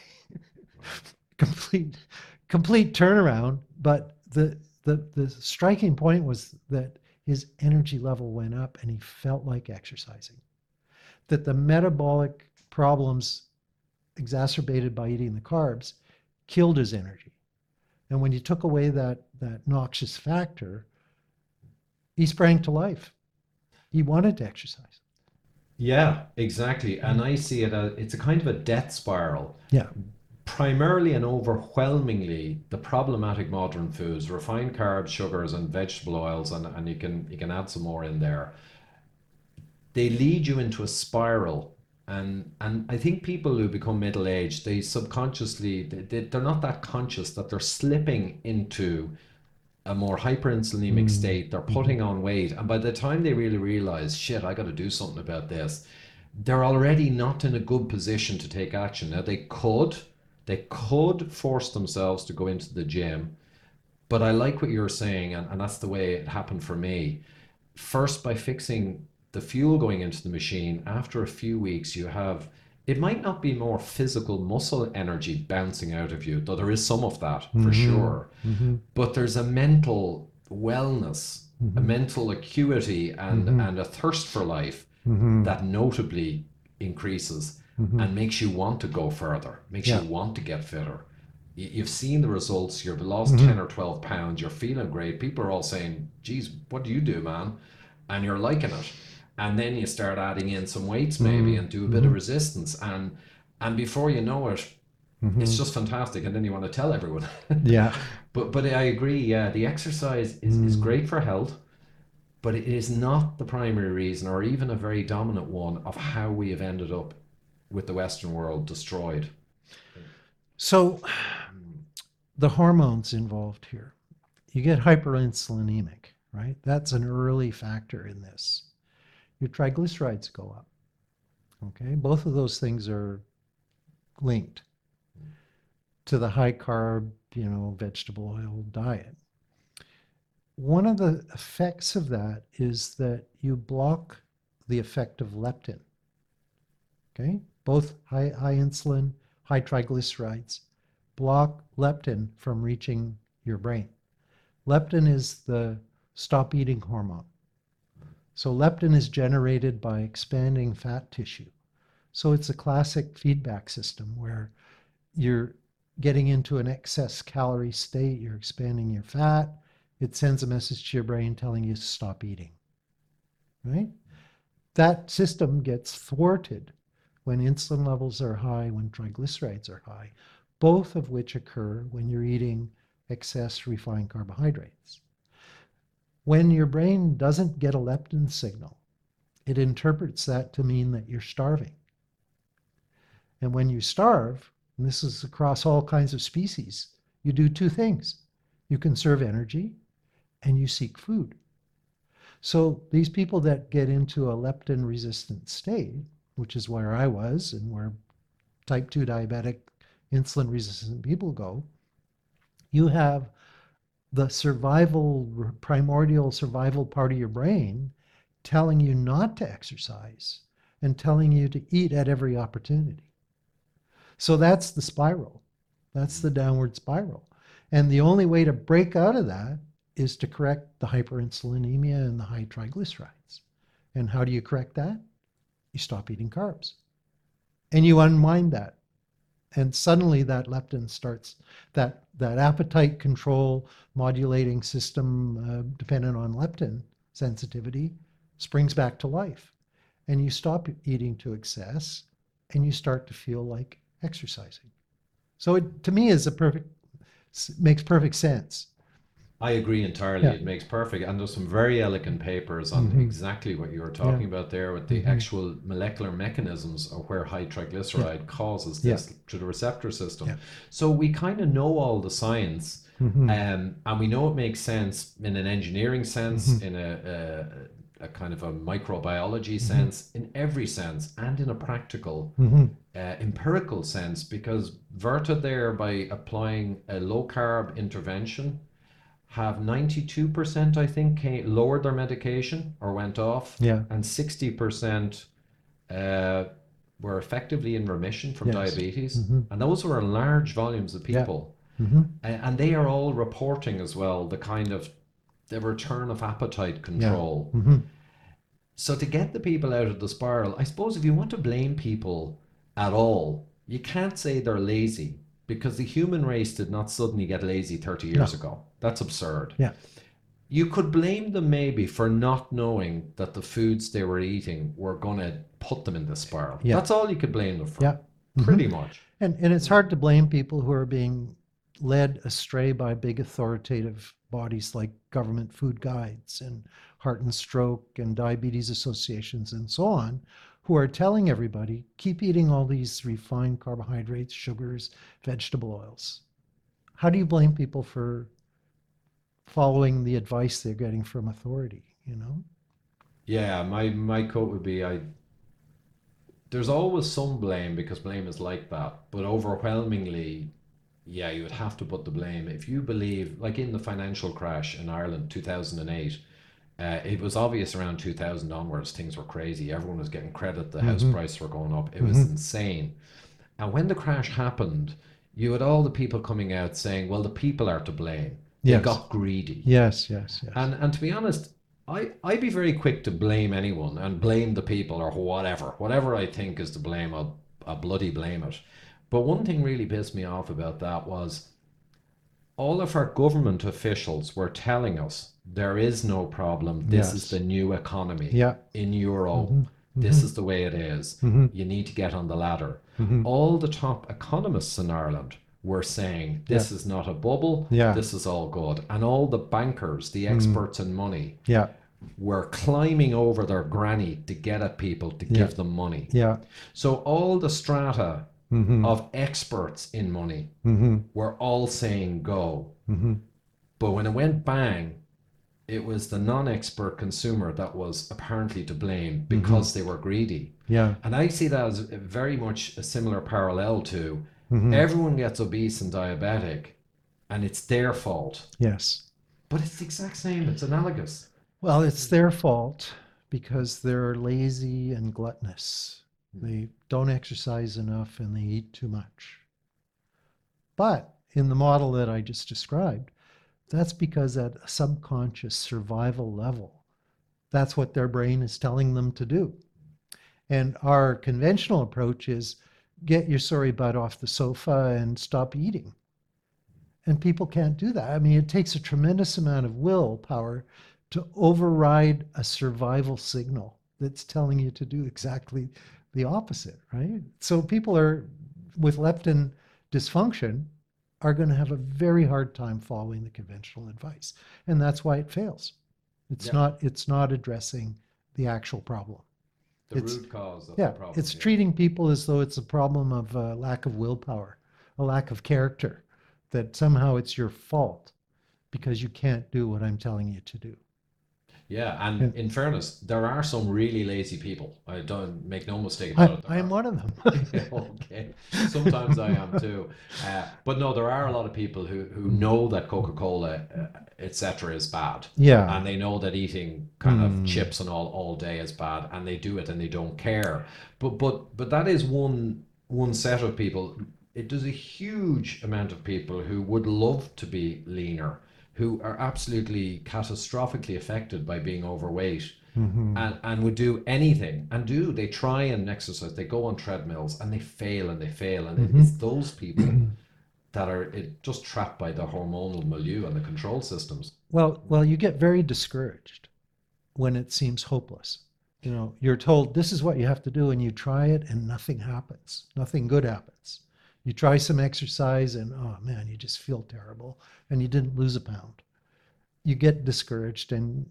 complete turnaround. But the striking point was that his energy level went up and he felt like exercising. That the metabolic problems exacerbated by eating the carbs killed his energy. And when you took away that noxious factor, he sprang to life. He wanted to exercise. Yeah, exactly. And I see it as it's a kind of a death spiral. Yeah. Primarily and overwhelmingly, the problematic modern foods, refined carbs, sugars, and vegetable oils, and you can add some more in there. They lead you into a spiral. And I think people who become middle aged, they subconsciously they're not that conscious that they're slipping into a more hyperinsulinemic state. They're putting on weight, and by the time they really realize, shit, I got to do something about this, they're already not in a good position to take action. Now they could force themselves to go into the gym, but I like what you're saying, and that's the way it happened for me. First, by fixing the fuel going into the machine, after a few weeks, you have, it might not be more physical muscle energy bouncing out of you, though there is some of that for sure, but there's a mental wellness, a mental acuity, and a thirst for life that notably increases and makes you want to go further, makes you want to get fitter. You've seen the results, you've lost 10 or 12 pounds, you're feeling great. People are all saying, geez, what do you do, man? And you're liking it. And then you start adding in some weights maybe and do a bit of resistance. And before you know it, it's just fantastic. And then you want to tell everyone. Yeah. But I agree, yeah, the exercise is great for health, but it is not the primary reason, or even a very dominant one, of how we have ended up with the Western world destroyed. So the hormones involved here, you get hyperinsulinemic, right? That's an early factor in this. Your triglycerides go up. Okay, both of those things are linked to the high carb, vegetable oil diet. One of the effects of that is that you block the effect of leptin. Okay, both high insulin, high triglycerides block leptin from reaching your brain. Leptin is the stop eating hormone. So leptin is generated by expanding fat tissue. So it's a classic feedback system where you're getting into an excess calorie state, you're expanding your fat, it sends a message to your brain telling you to stop eating, right? That system gets thwarted when insulin levels are high, when triglycerides are high, both of which occur when you're eating excess refined carbohydrates. When your brain doesn't get a leptin signal, it interprets that to mean that you're starving. And when you starve, and this is across all kinds of species, you do two things. You conserve energy and you seek food. So these people that get into a leptin resistant state, which is where I was and where type 2 diabetic insulin resistant people go, you have the primordial survival part of your brain telling you not to exercise and telling you to eat at every opportunity. So that's the spiral. That's the downward spiral. And the only way to break out of that is to correct the hyperinsulinemia and the high triglycerides. And how do you correct that? You stop eating carbs. And you unwind that. And suddenly that leptin starts, that appetite control modulating system dependent on leptin sensitivity springs back to life. And you stop eating to excess and you start to feel like exercising. So it, to me, makes perfect sense. I agree entirely. Yeah. It makes perfect. And there's some very elegant papers on exactly what you were talking about there with the actual molecular mechanisms of where high triglyceride causes this to the receptor system. Yeah. So we kind of know all the science, and we know it makes sense in an engineering sense, in a kind of a microbiology sense, in every sense, and in a practical, empirical sense, because Virta there, by applying a low carb intervention, have 92%, I think, lowered their medication or went off, Yeah. and 60% were effectively in remission from Yes. diabetes. And those were large volumes of people. And they are all reporting as well the kind of the return of appetite control. So to get the people out of the spiral, I suppose if you want to blame people at all, you can't say they're lazy, because the human race did not suddenly get lazy 30 years ago. That's absurd. Yeah. You could blame them maybe for not knowing that the foods they were eating were going to put them in the spiral. Yeah. That's all you could blame them for. Yeah. Pretty much. And it's hard to blame people who are being led astray by big authoritative bodies like government food guides and heart and stroke and diabetes associations and so on, who are telling everybody, keep eating all these refined carbohydrates, sugars, vegetable oils. How do you blame people for following the advice they're getting from authority, you know? Yeah, my quote would be, there's always some blame, because blame is like that, but overwhelmingly, yeah, you would have to put the blame. If you believe, like in the financial crash in Ireland, 2008, it was obvious around 2000 onwards, things were crazy. Everyone was getting credit. The house prices were going up. It was insane. And when the crash happened, you had all the people coming out saying, well, the people are to blame. They Yes. got greedy. Yes. And to be honest, I'd be very quick to blame anyone and blame the people or whatever. Whatever I think is to blame, I'll bloody blame it. But one thing really pissed me off about that was all of our government officials were telling us there is no problem. This is the new economy in Euro. This is the way it is. You need to get on the ladder. All the top economists in Ireland were saying this is not a bubble. This is all good. And all the bankers, the experts in money, were climbing over their granny to get at people to give them money. So all the strata of experts in money were all saying go. But when it went bang, it was the non-expert consumer that was apparently to blame because they were greedy. And I see that as very much a similar parallel to everyone gets obese and diabetic and it's their fault. Yes. But it's the exact same. It's analogous. Well, it's their fault because they're lazy and gluttonous. They don't exercise enough and they eat too much. But in the model that I just described, that's because at a subconscious survival level, that's what their brain is telling them to do. And our conventional approach is get your sorry butt off the sofa and stop eating. And people can't do that. I mean, it takes a tremendous amount of willpower to override a survival signal that's telling you to do exactly the opposite, right? So people are with leptin dysfunction are going to have a very hard time following the conventional advice. And that's why it fails. It's not addressing the actual problem. The root cause of the problem. It's treating people as though it's a problem of lack of willpower, a lack of character, that somehow it's your fault because you can't do what I'm telling you to do. Yeah, and And in fairness, there are some really lazy people. I don't make no mistake about it. There I am are. one of them. Okay. Sometimes I am too. But no, there are a lot of people who know that Coca-Cola, etc., is bad. Yeah. And they know that eating kind of Mm. chips and all day is bad, and they do it and they don't care. But that is one set of people. There's a huge amount of people who would love to be leaner, who are absolutely catastrophically affected by being overweight, Hmm. and would do anything, and they try and exercise, they go on treadmills and they fail and they fail, and it's Hmm. those people that are just trapped by the hormonal milieu and the control systems. Well, you get very discouraged when it seems hopeless. You know, you're told this is what you have to do, and you try it, and nothing happens. Nothing good happens. You try some exercise, and oh man, you just feel terrible, and you didn't lose a pound. You get discouraged, and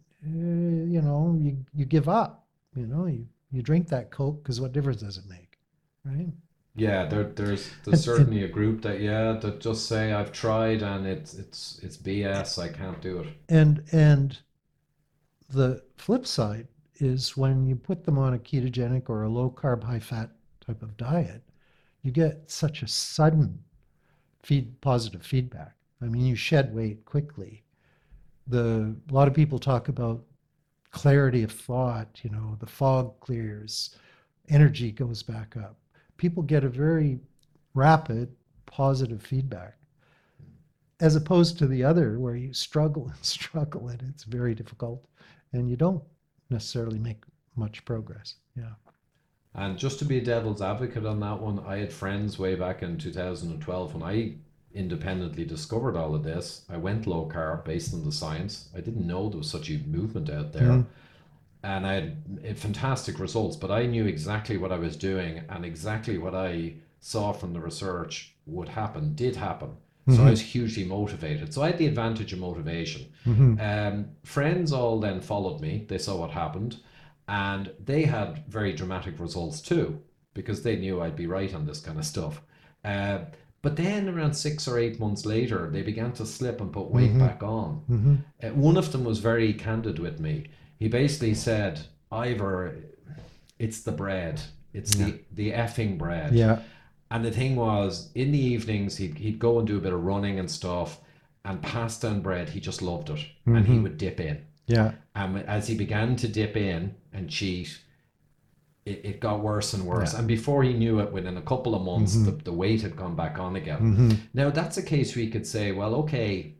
you give up. You drink that Coke because what difference does it make, right? Yeah, there's And certainly a group that, yeah, that just say I've tried and it's BS, I can't do it. and the flip side is when you put them on a ketogenic or a low carb, high fat type of diet, you get such a sudden positive feedback. I mean, you shed weight quickly. A lot of people talk about clarity of thought, the fog clears, energy goes back up. People get a very rapid positive feedback as opposed to the other where you struggle and struggle and it's very difficult and you don't necessarily make much progress. Yeah. And just to be a devil's advocate on that one, I had friends way back in 2012 when I independently discovered all of this. I went low carb based on the science. I didn't know there was such a movement out there. Mm-hmm. And I had fantastic results, but I knew exactly what I was doing and exactly what I saw from the research would happen, did happen. So I Mm-hmm. was hugely motivated. So I had the advantage of motivation. Mm-hmm. Friends all then followed me. They saw what happened, and they had very dramatic results too, because they knew I'd be right on this kind of stuff. Uh, but then around 6 or 8 months later, they began to slip and put weight Mm-hmm. back on. Mm-hmm. One of them was very candid with me. He basically said, Ivor, it's the bread. It's Yeah. the effing bread. Yeah. And the thing was, in the evenings, he'd go and do a bit of running and stuff, and pasta and bread, he just loved it. And he Mm-hmm. would dip in. Yeah. And as he began to dip in and cheat, it got worse and worse. Yeah. And before he knew it, within a couple of months, Mm-hmm. the weight had gone back on again. Mm-hmm. Now, that's a case where you could say, well, okay,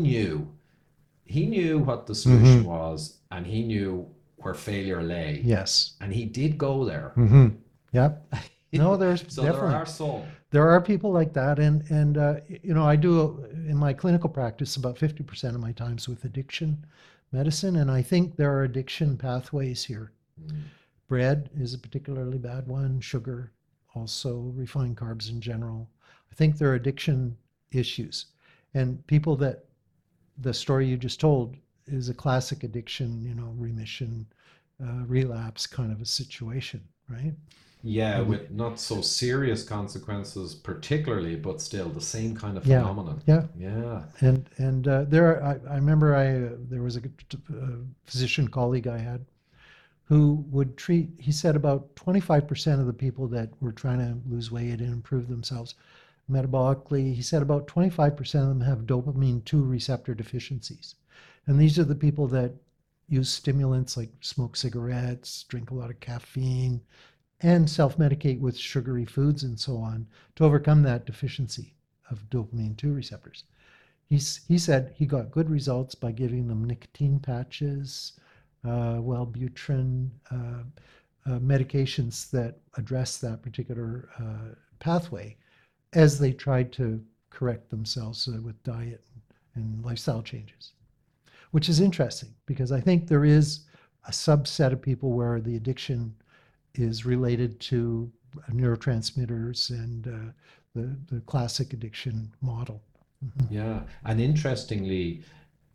he knew what the Mm-hmm. solution was, and he knew where failure lay, Yes. and he did go there. Mm-hmm. Yep. No, there's So there definitely are some. there are people like that, and I do in my clinical practice about 50% of my times with addiction medicine, and I think there are addiction pathways here. Mm. Bread is a particularly bad one, sugar, also refined carbs in general. I think there are addiction issues, and people that the story you just told is a classic addiction, remission, relapse kind of a situation, right? Yeah, And with not so serious consequences, particularly, but still the same kind of yeah, phenomenon. yeah. Yeah. And I remember there was a physician colleague I had who would treat. He said about 25% of the people that were trying to lose weight and improve themselves metabolically, he said about 25% of them have dopamine 2 receptor deficiencies, and these are the people that use stimulants like smoke cigarettes, drink a lot of caffeine, and self-medicate with sugary foods and so on to overcome that deficiency of dopamine 2 receptors. He said he got good results by giving them nicotine patches, Wellbutrin, medications that address that particular pathway as they tried to correct themselves with diet and lifestyle changes, which is interesting because I think there is a subset of people where the addiction is related to neurotransmitters and the classic addiction model. Mm-hmm. Yeah. And interestingly,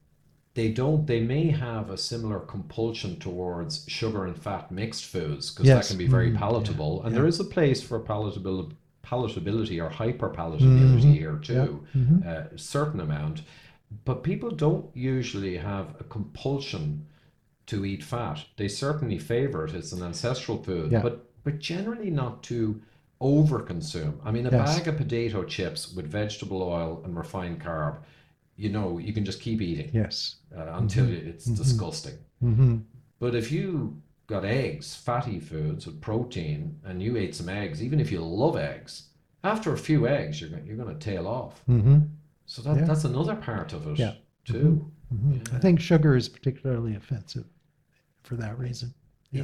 they may have a similar compulsion towards sugar and fat mixed foods because that Yes. can be very Mm-hmm. Yeah. palatable, and Yeah. there is a place for palatability or Mm-hmm. hyperpalatability here Yeah. too, Mm-hmm. a certain amount. But people don't usually have a compulsion to eat fat. They certainly favor it. It's an ancestral food, Yeah. but generally not to overconsume. I mean, a Yes. bag of potato chips with vegetable oil and refined carb, you can just keep eating Yes. until Hmm. it's Hmm. disgusting. Hmm. But if you got eggs, fatty foods with protein, and you ate some eggs, even if you love eggs, after a few eggs, you're going to tail off. Hmm. So Yeah. that's another part of it Yeah. Hmm. too. Hmm. I Yeah. think sugar is particularly offensive for that reason. Yeah.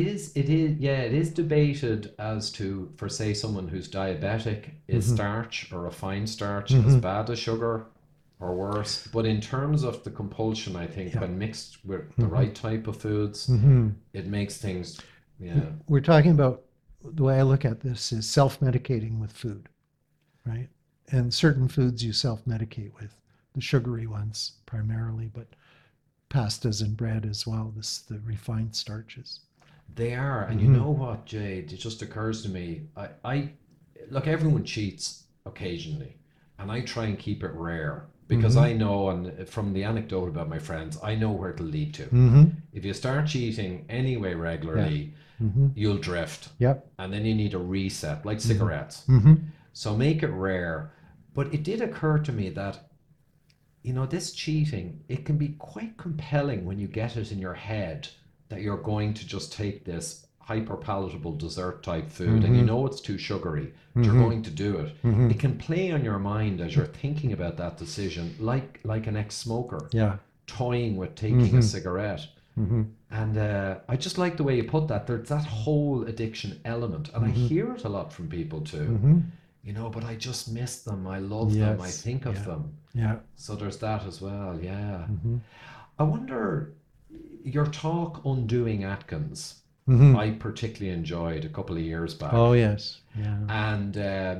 It is debated as to, for say, someone who's diabetic, is Hmm. starch or refined starch as Hmm. bad as sugar or worse? But in terms of the compulsion, I think Yeah. when mixed with the Hmm. right type of foods, Hmm. it makes things, yeah. We're talking about, the way I look at this is self-medicating with food, right? And certain foods you self-medicate with, the sugary ones primarily, but pastas and bread as well, the refined starches. They are, and you Hmm. know what, Jade? It just occurs to me. I look. Everyone cheats occasionally, and I try and keep it rare because Hmm. I know, and from the anecdote about my friends, I know where it'll lead to. Hmm. If you start cheating anyway Yeah. regularly, Hmm. you'll drift, Yep. and then you need a reset, like Hmm. cigarettes. Hmm. So make it rare. But it did occur to me that this cheating, it can be quite compelling when you get it in your head that you're going to just take this hyper palatable dessert type food and you Hmm. know it's too sugary, but you're Hmm. going to do it. Hmm. It can play on your mind as you're thinking about that decision, like an ex-smoker Yeah. toying with taking a Hmm. cigarette. Hmm. And I just like the way you put that. There's that whole addiction element, and I Hmm. hear it a lot from people too. Hmm. But I just miss them. I love them. I Yes. think of Yeah. them. Yeah. So there's that as well, yeah. Hmm. I wonder, your talk Undoing Atkins, Hmm. I particularly enjoyed a couple of years back. Oh, yes. Yeah. And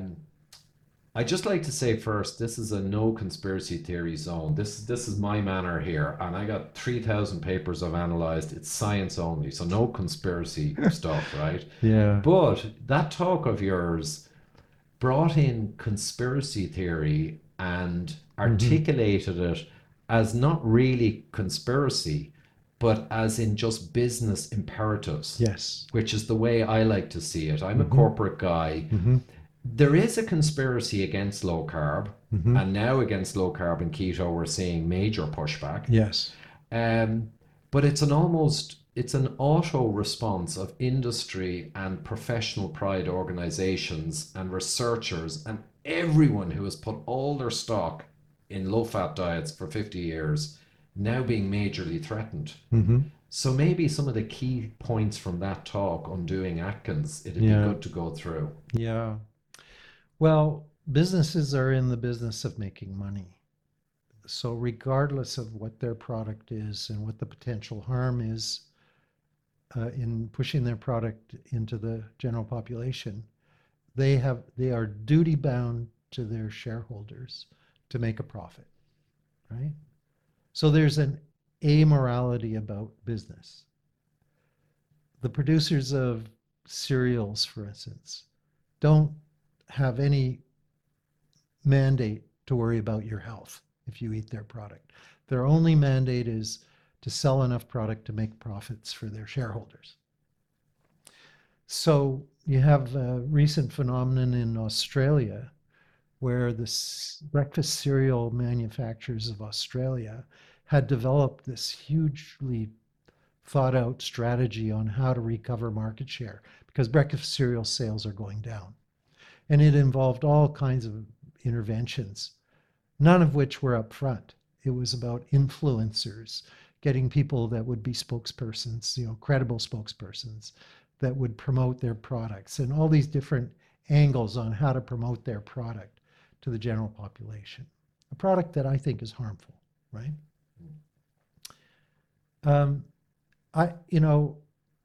I just like to say first, this is a no conspiracy theory zone. This is my manner here, and I got 3,000 papers I've analyzed. It's science only, so no conspiracy stuff, right? Yeah. But that talk of yours brought in conspiracy theory and Hmm. articulated it as not really conspiracy, but as in just business imperatives, Yes. which is the way I like to see it. I'm a Hmm. corporate guy. Hmm. There is a conspiracy against low carb, Hmm. and now against low carb and keto, we're seeing major pushback. Yes. Um, but it's an auto response of industry and professional pride organizations and researchers and everyone who has put all their stock in low fat diets for 50 years now being majorly threatened. Hmm. So maybe some of the key points from that talk Undoing Atkins, it'd be Yeah. good to go through. Yeah. Well, businesses are in the business of making money. So, regardless of what their product is and what the potential harm is in pushing their product into the general population, they are duty bound to their shareholders to make a profit, right? So there's an amorality about business. The producers of cereals, for instance, don't have any mandate to worry about your health if you eat their product. Their only mandate is to sell enough product to make profits for their shareholders. So you have a recent phenomenon in Australia where the breakfast cereal manufacturers of Australia had developed this hugely thought out strategy on how to recover market share because breakfast cereal sales are going down. And it involved all kinds of interventions, none of which were upfront. It was about influencers, getting people that would be spokespersons, credible spokespersons that would promote their products and all these different angles on how to promote their product to the general population. A product that I think is harmful, right? Um, I, you know,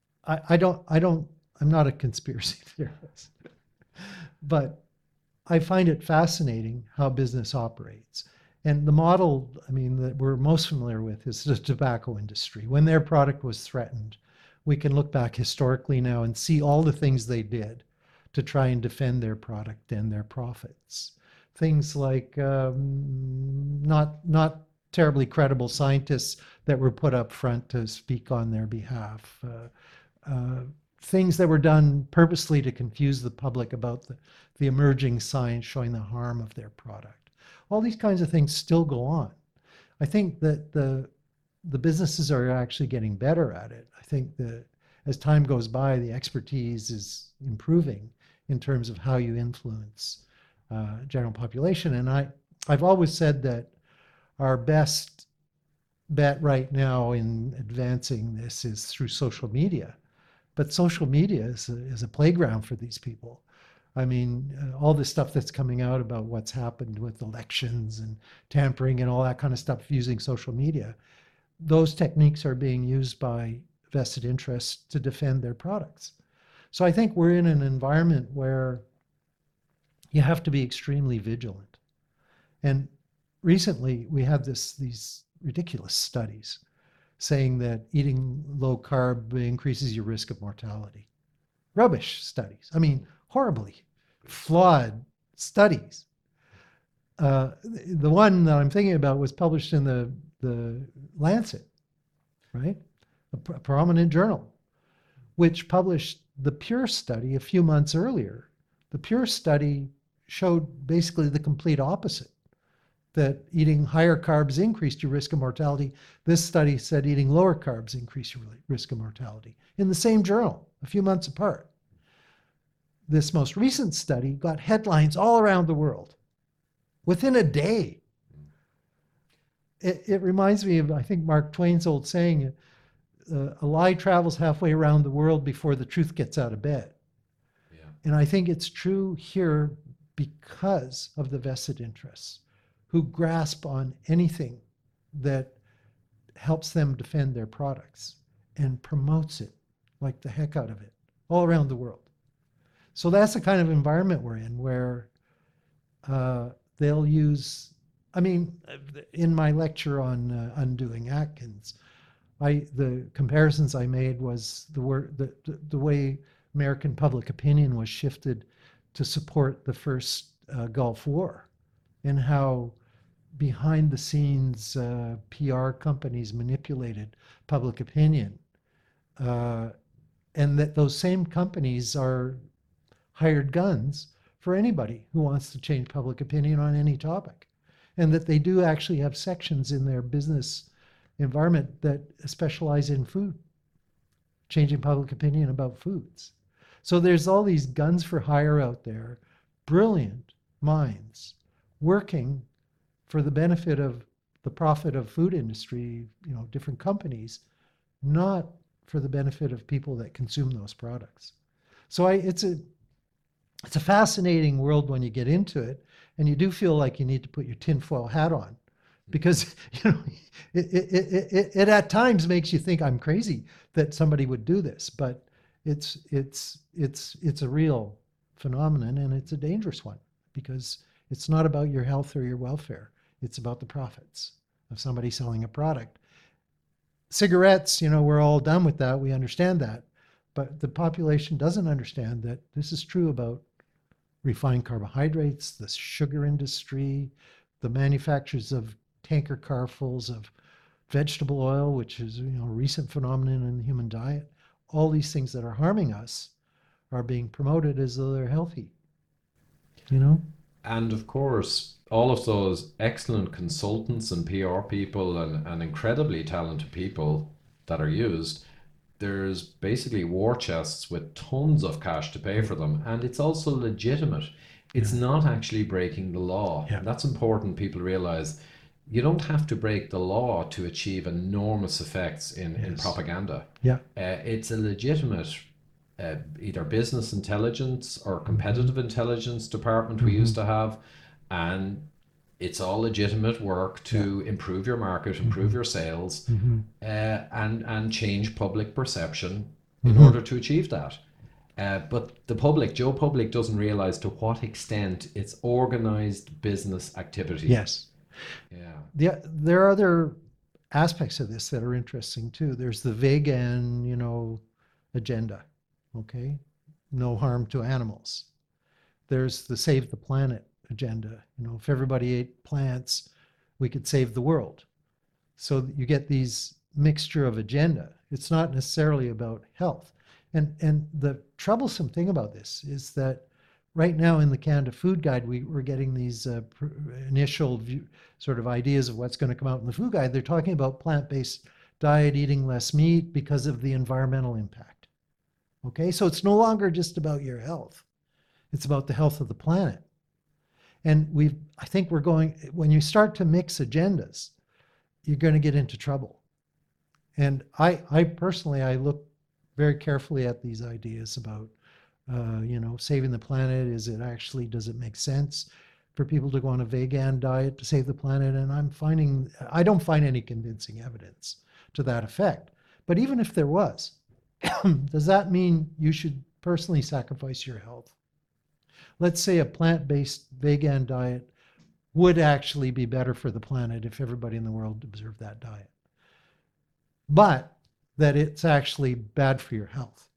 I'm not a conspiracy theorist, but I find it fascinating how business operates. And the model, I mean, that we're most familiar with is the tobacco industry. When their product was threatened, we can look back historically now and see all the things they did to try and defend their product and their profits. Things like not terribly credible scientists that were put up front to speak on their behalf. Things that were done purposely to confuse the public about the emerging science showing the harm of their product. All these kinds of things still go on. I think that the businesses are actually getting better at it. I think that as time goes by, the expertise is improving in terms of how you influence general population. And I've always said that our best bet right now in advancing this is through social media. But social media is a playground for these people. I mean, all this stuff that's coming out about what's happened with elections and tampering and all that kind of stuff using social media, those techniques are being used by vested interests to defend their products. So I think we're in an environment where you have to be extremely vigilant. And recently we had these ridiculous studies saying that eating low carb increases your risk of mortality. Rubbish studies. I mean, horribly flawed studies. The one that I'm thinking about was published in the Lancet, right? A prominent journal, which published the Pure study a few months earlier. The Pure study showed basically the complete opposite, that eating higher carbs increased your risk of mortality. This study said eating lower carbs increased your risk of mortality in the same journal, a few months apart. This most recent study got headlines all around the world within a day. It reminds me of, I think, Mark Twain's old saying, a lie travels halfway around the world before the truth gets out of bed. Yeah. And I think it's true here because of the vested interests who grasp on anything that helps them defend their products and promotes it like the heck out of it all around the world. So that's the kind of environment we're in, where they'll use, I mean, in my lecture on undoing Atkins, the comparisons I made was the way American public opinion was shifted to support the first Gulf War, and how behind the scenes PR companies manipulated public opinion, and that those same companies are hired guns for anybody who wants to change public opinion on any topic, and that they do actually have sections in their business environment that specialize in food, changing public opinion about foods. So there's all these guns for hire out there, brilliant minds working for the benefit of the profit of food industry, different companies, not for the benefit of people that consume those products. So it's a fascinating world when you get into it, and you do feel like you need to put your tinfoil hat on, because it at times makes you think I'm crazy that somebody would do this, but it's a real phenomenon, and it's a dangerous one, because it's not about your health or your welfare. It's about the profits of somebody selling a product. Cigarettes, we're all done with that. We understand that. But the population doesn't understand that this is true about refined carbohydrates, the sugar industry, the manufacturers of tanker carfuls of vegetable oil, which is a recent phenomenon in the human diet. All these things that are harming us are being promoted as though they're healthy. And of course, all of those excellent consultants and PR people and incredibly talented people that are used, there's basically war chests with tons of cash to pay for them. And it's also legitimate. It's not actually breaking the law. Yeah. That's important people realize. You don't have to break the law to achieve enormous effects in propaganda. Yeah. It's a legitimate either business intelligence or competitive intelligence department we used to have, and it's all legitimate work to improve your market, improve your sales, and change public perception in order to achieve that. But the public, Joe Public, doesn't realize to what extent it's organized business activity. Yes. Yeah. There are other aspects of this that are interesting too. There's the vegan, agenda. Okay, no harm to animals. There's the save the planet agenda. If everybody ate plants, we could save the world. So that you get these mixture of agenda. It's not necessarily about health. And the troublesome thing about this is that right now in the Canada Food Guide, we're getting these initial sort of ideas of what's going to come out in the food guide. They're talking about plant-based diet, eating less meat because of the environmental impact. Okay, so it's no longer just about your health. It's about the health of the planet. And I think we're going, when you start to mix agendas, you're going to get into trouble. And I personally, I look very carefully at these ideas about, saving the planet. Does it make sense for people to go on a vegan diet to save the planet? And I don't find any convincing evidence to that effect. But even if there was, does that mean you should personally sacrifice your health? Let's say a plant-based vegan diet would actually be better for the planet if everybody in the world observed that diet, but that it's actually bad for your health.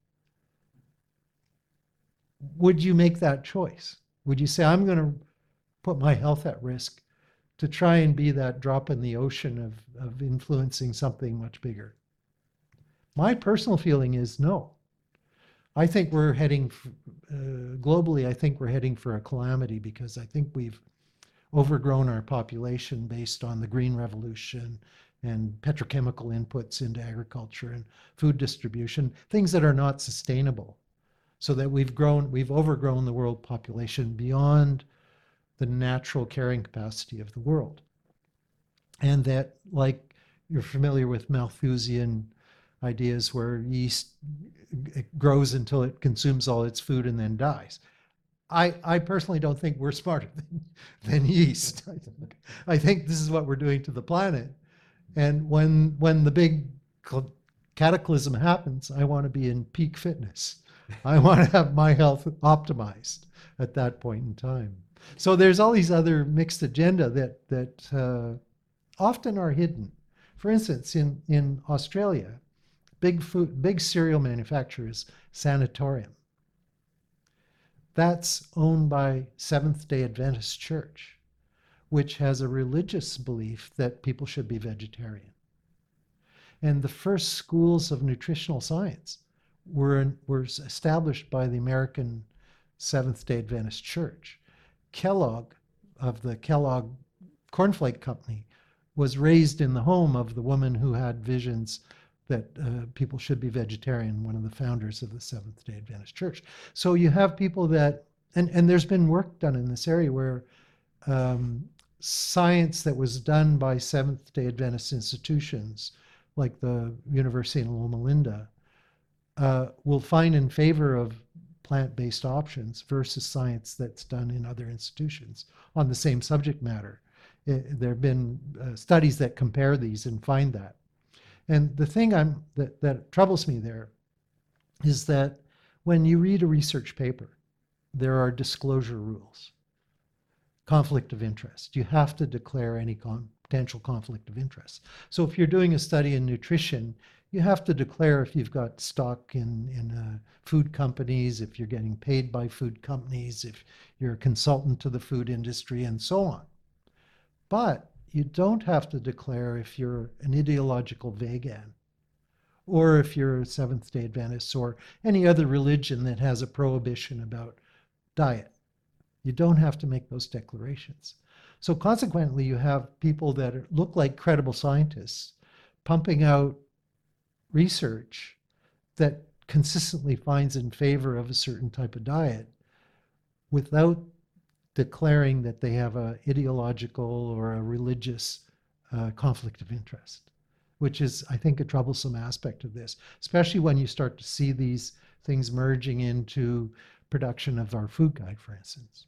Would you make that choice? Would you say, I'm going to put my health at risk to try and be that drop in the ocean of influencing something much bigger? My personal feeling is no. I think we're heading, globally, I think we're heading for a calamity because I think we've overgrown our population based on the Green Revolution and petrochemical inputs into agriculture and food distribution, things that are not sustainable. So that we've overgrown the world population beyond the natural carrying capacity of the world. And that, like you're familiar with Malthusian ideas where yeast grows until it consumes all its food and then dies. I personally don't think we're smarter than yeast. I think this is what we're doing to the planet. And when the big cataclysm happens, I want to be in peak fitness. I want to have my health optimized at that point in time. So there's all these other mixed agenda that often are hidden. For instance, in Australia, big cereal manufacturer is Sanatorium. That's owned by Seventh-day Adventist Church, which has a religious belief that people should be vegetarian. And the first schools of nutritional science were established by the American Seventh-day Adventist Church. Kellogg, of the Kellogg Cornflake Company, was raised in the home of the woman who had visions that people should be vegetarian, one of the founders of the Seventh-day Adventist Church. So you have people that, and there's been work done in this area where science that was done by Seventh-day Adventist institutions, like the University in Loma Linda, will find in favor of plant-based options versus science that's done in other institutions on the same subject matter. There have been studies that compare these and find that. And the thing that troubles me there is that when you read a research paper, there are disclosure rules. Conflict of interest. You have to declare any potential conflict of interest. So if you're doing a study in nutrition, you have to declare if you've got stock in food companies, if you're getting paid by food companies, if you're a consultant to the food industry, and so on. But you don't have to declare if you're an ideological vegan or if you're a Seventh-day Adventist or any other religion that has a prohibition about diet. You don't have to make those declarations. So consequently, you have people that look like credible scientists pumping out research that consistently finds in favor of a certain type of diet without declaring that they have an ideological or a religious conflict of interest, which is, I think, a troublesome aspect of this, especially when you start to see these things merging into production of our food guide, for instance.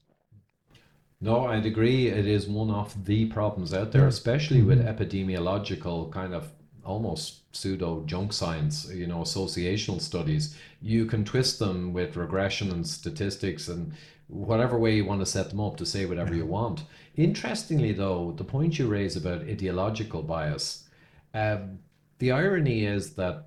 No, I'd agree. It is one of the problems out there, especially with epidemiological kind of almost pseudo junk science, associational studies. You can twist them with regression and statistics and whatever way you want to set them up to say whatever you want. Interestingly, though, the point you raise about ideological bias, the irony is that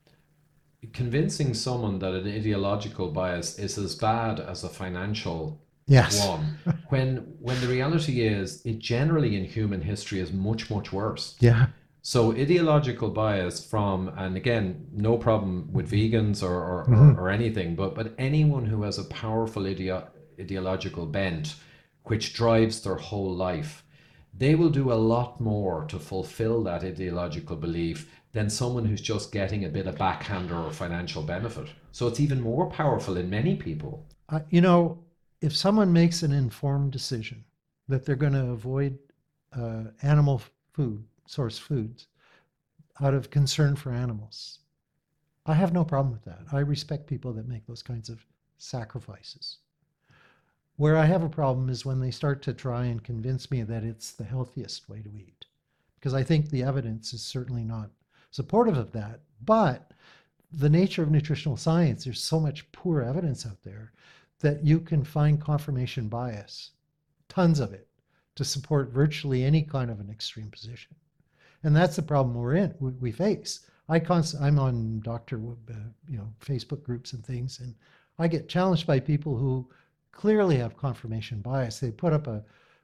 convincing someone that an ideological bias is as bad as a financial one, when the reality is it generally in human history is much, much worse. Yeah. So ideological bias from, and again, no problem with vegans Hmm. or anything, but anyone who has a powerful ideological bent which drives their whole life, they will do a lot more to fulfill that ideological belief than someone who's just getting a bit of backhander or financial benefit. So it's even more powerful in many people. You know, if someone makes an informed decision that they're going to avoid animal food, source foods, out of concern for animals, I have no problem with that. I respect people that make those kinds of sacrifices. Where I have a problem is when they start to try and convince me that it's the healthiest way to eat, because I think the evidence is certainly not supportive of that. But the nature of nutritional science, there's so much poor evidence out there that you can find confirmation bias, tons of it, to support virtually any kind of an extreme position. And that's the problem we face. I'm on doctor, Facebook groups and things, and I get challenged by people who clearly have confirmation bias. They put up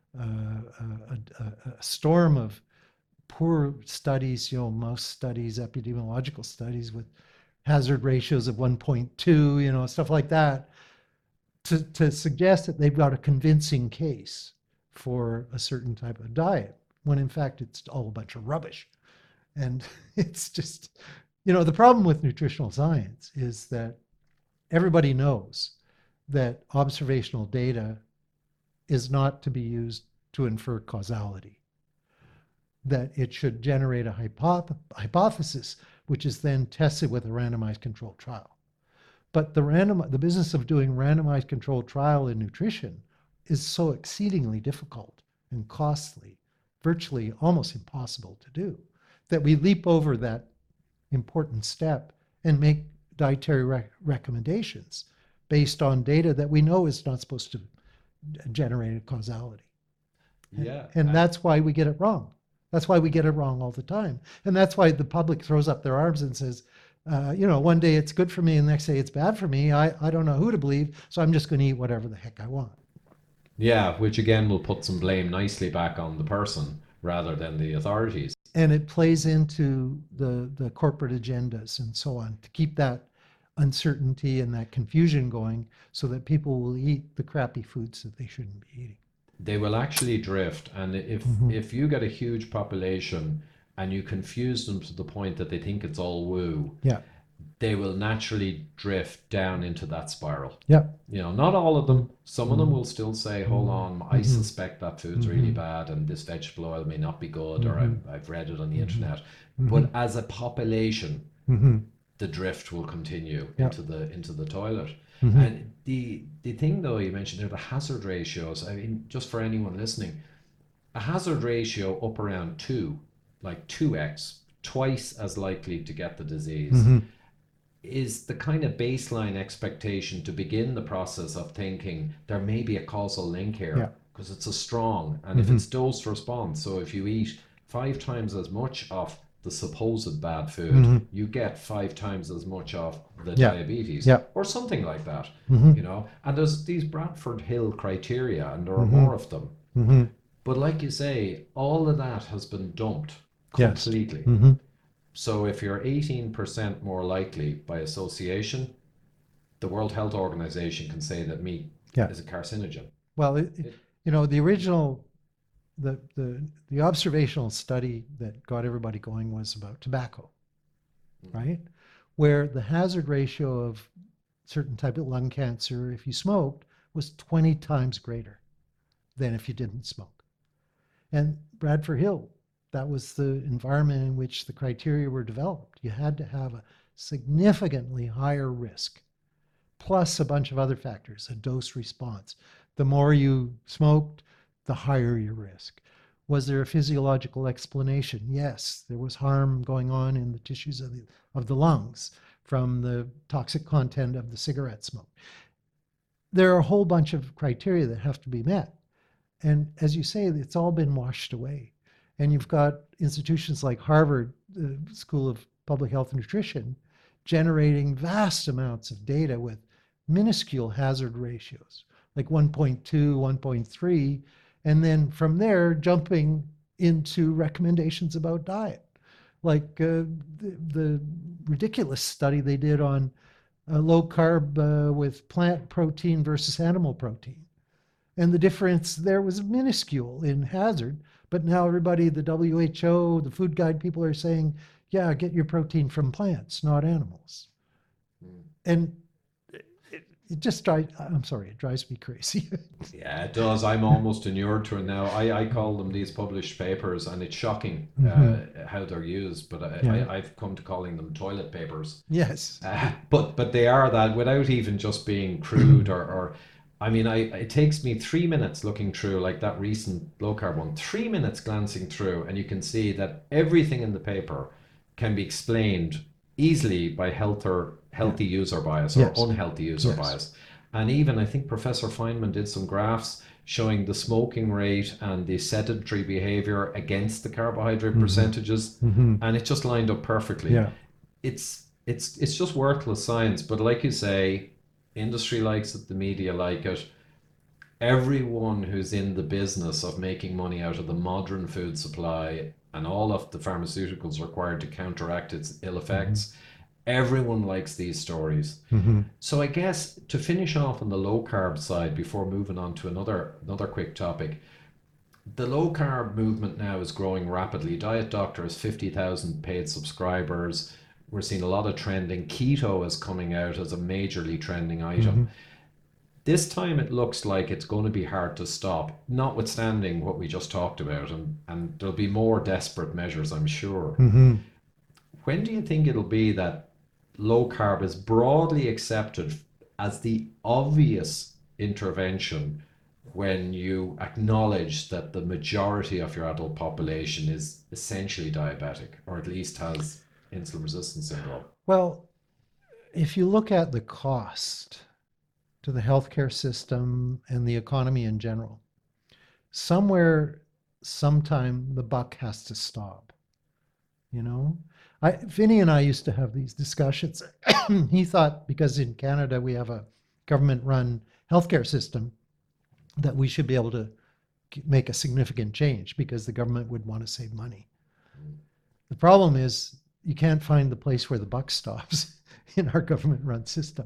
a storm of poor studies, mouse studies, epidemiological studies with hazard ratios of 1.2, stuff like that, to suggest that they've got a convincing case for a certain type of diet, when in fact it's all a bunch of rubbish. And it's just, the problem with nutritional science is that everybody knows that observational data is not to be used to infer causality, that it should generate a hypothesis, which is then tested with a randomized controlled trial. But the business of doing randomized controlled trial in nutrition is so exceedingly difficult and costly, virtually almost impossible to do, that we leap over that important step and make dietary recommendations based on data that we know is not supposed to generate a causality. Yeah. And that's why we get it wrong. That's why we get it wrong all the time. And that's why the public throws up their arms and says, one day it's good for me and the next day it's bad for me. I don't know who to believe, so I'm just going to eat whatever the heck I want. Yeah, which again will put some blame nicely back on the person rather than the authorities. And it plays into the corporate agendas and so on to keep that uncertainty and that confusion going so that people will eat the crappy foods that they shouldn't be eating. They will actually drift, and Hmm. if you get a huge population and you confuse them to the point that they think it's all woo, Yeah. they will naturally drift down into that spiral. Yeah. Not all of them. Some of them Mhm. will still say, hold on, I Mhm. suspect that food's really Mhm. bad and this vegetable oil may not be good, or Mhm. I've read it on the Mhm. internet. But Mhm. as a population, Mhm. the drift will continue Yeah. into the toilet. Mhm. And the thing though you mentioned there, the hazard ratios. I mean, just for anyone listening, a hazard ratio up around 2, like 2x, twice as likely to get the disease, Mhm. is the kind of baseline expectation to begin the process of thinking there may be a causal link Yeah. here, because it's a strong, and if Mhm. it's dose response, so if you eat 5 times as much of the supposed bad food, Mhm. you get 5 times as much of the Yeah. diabetes Yeah. or something like that, Mhm. and there's these Bradford Hill criteria, and there are Mhm. more of them. Mhm. But like you say, all of that has been dumped Yes. completely. Mhm. So if you're 18% more likely by association, the World Health Organization can say that meat Yeah. is a carcinogen. Well, It, the original, the observational study that got everybody going was about tobacco, right? Where the hazard ratio of certain type of lung cancer, if you smoked, was 20 times greater than if you didn't smoke. And Bradford Hill, that was the environment in which the criteria were developed. You had to have a significantly higher risk, plus a bunch of other factors, a dose response. The more you smoked, the higher your risk. Was there a physiological explanation? Yes, there was harm going on in the tissues of the lungs from the toxic content of the cigarette smoke. There are a whole bunch of criteria that have to be met. And as you say, it's all been washed away. And you've got institutions like Harvard, the School of Public Health and Nutrition, generating vast amounts of data with minuscule hazard ratios, like 1.2, 1.3, and then from there jumping into recommendations about diet. like the ridiculous study they did on low carb with plant protein versus animal protein. And the difference there was minuscule in hazard. But now everybody, the WHO, the food guide people are saying, yeah, get your protein from plants, not animals. And it just I'm sorry, it drives me crazy. Yeah, it does. I'm almost inured to it now. I call them these published papers, and it's shocking how they're used. But Yeah. I've come to calling them toilet papers. Yes. But they are that without even just being crude or I mean, it takes me 3 minutes looking through like that recent low carb one, 3 minutes glancing through, and you can see that everything in the paper can be explained easily by healthy user bias or Yes. unhealthy user Yes. bias. And even I think Professor Feynman did some graphs showing the smoking rate and the sedentary behavior against the carbohydrate percentages, and it just lined up perfectly. Yeah. It's just worthless science, but like you say, industry likes it, the media like it. Everyone who's in the business of making money out of the modern food supply and all of the pharmaceuticals required to counteract its ill effects, everyone likes these stories. So I guess to finish off on the low carb side before moving on to another quick topic, the low carb movement now is growing rapidly. Diet Doctor has 50,000 paid subscribers. We're seeing a lot of trending. Keto is coming out as a majorly trending item. This time it looks like it's going to be hard to stop, notwithstanding what we just talked about, and there'll be more desperate measures, I'm sure. When do you think it'll be that low carb is broadly accepted as the obvious intervention when you acknowledge that the majority of your adult population is essentially diabetic, or at least has insulin resistance syndrome? Well, if you look at the cost to the healthcare system and the economy in general, somewhere, sometime, the buck has to stop. You know, Vinny and I used to have these discussions. He thought because in Canada we have a government-run healthcare system that we should be able to make a significant change because the government would want to save money. The problem is you can't find the place where the buck stops in our government-run system.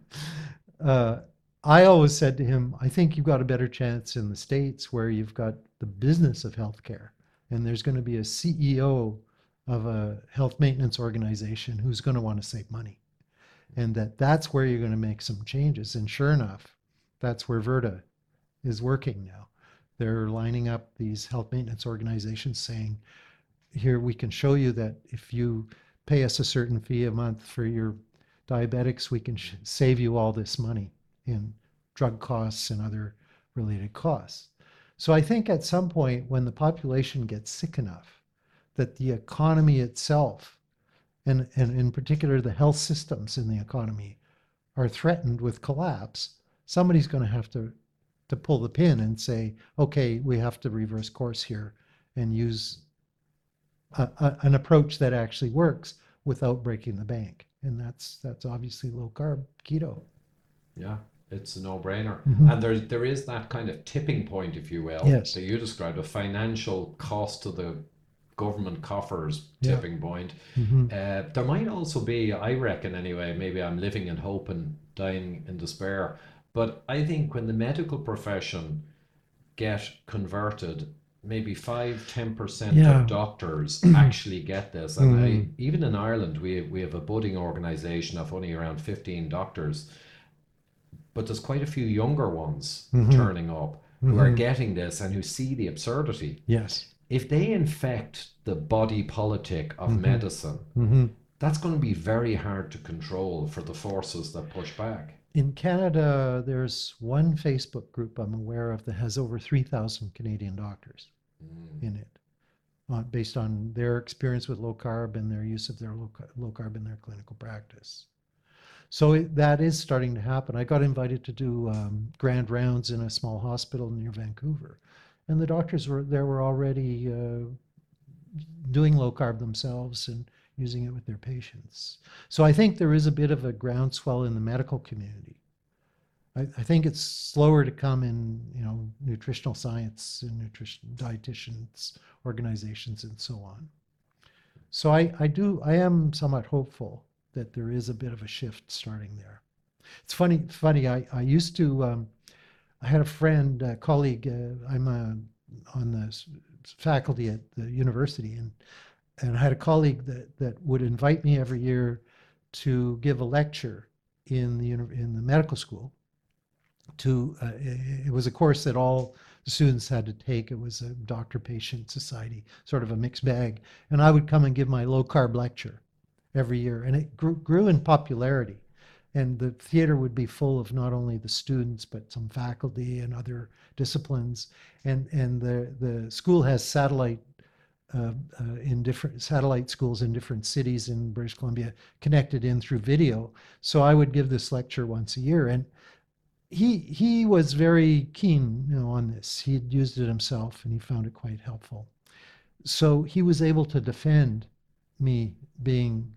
I always said to him, I think you've got a better chance in the States where you've got the business of healthcare, and there's going to be a CEO of a health maintenance organization who's going to want to save money, and that's where you're going to make some changes. And sure enough, that's where Virta is working now. They're lining up these health maintenance organizations saying, here, we can show you that if you pay us a certain fee a month for your diabetics, we can save you all this money in drug costs and other related costs. So I think at some point when the population gets sick enough that the economy itself, and in particular the health systems in the economy, are threatened with collapse, somebody's going to have to pull the pin and say, okay, we have to reverse course here and use an approach that actually works without breaking the bank. And that's obviously low carb keto. Yeah, it's a no-brainer. Mm-hmm. And there is that kind of tipping point, if you will, Yes. that you described, a financial cost to the government coffers Yeah. tipping point. Mm-hmm. There might also be, I reckon anyway, maybe I'm living in hope and dying in despair, but I think when the medical profession get converted, maybe 5-10% Yeah. of doctors actually get this. And even in Ireland, we have a budding organization of only around 15 doctors, but there's quite a few younger ones turning up who are getting this and who see the absurdity. Yes. If they infect the body politic of medicine, that's going to be very hard to control for the forces that push back. In Canada, there's one Facebook group I'm aware of that has over 3,000 Canadian doctors in it, based on their experience with low carb and their use of their low carb in their clinical practice. So that is starting to happen. I got invited to do grand rounds in a small hospital near Vancouver, and the doctors were already doing low carb themselves and using it with their patients. So I think there is a bit of a groundswell in the medical community. I think it's slower to come in, nutritional science and nutrition dietitians organizations and so on. So I am somewhat hopeful that there is a bit of a shift starting there. It's funny. I used to, I had a friend, a colleague, I'm on the faculty at the university, and I had a colleague that would invite me every year to give a lecture in the medical school. It was a course that all the students had to take. It was a doctor-patient society, sort of a mixed bag. And I would come and give my low-carb lecture every year, and it grew in popularity. And the theater would be full of not only the students, but some faculty and other disciplines. And the school has in different satellite schools in different cities in British Columbia connected in through video. So I would give this lecture once a year, and he was very keen, on this. He'd used it himself, and he found it quite helpful. So he was able to defend me being,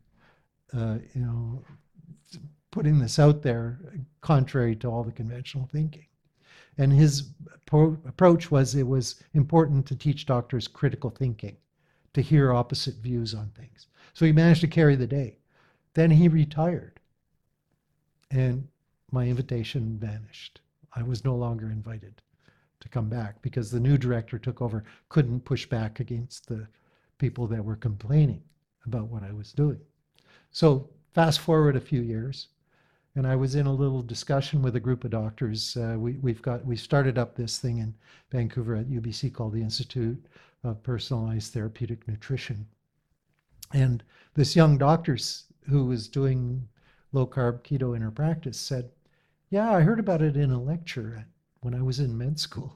putting this out there contrary to all the conventional thinking. And his approach was it was important to teach doctors critical thinking, to hear opposite views on things. So he managed to carry the day. Then he retired, and my invitation vanished. I was no longer invited to come back because the new director took over, couldn't push back against the people that were complaining about what I was doing. So fast forward a few years, and I was in a little discussion with a group of doctors. We started up this thing in Vancouver at UBC called the Institute of Personalized Therapeutic Nutrition. And this young doctor who was doing low carb keto in her practice said, "Yeah, I heard about it in a lecture when I was in med school."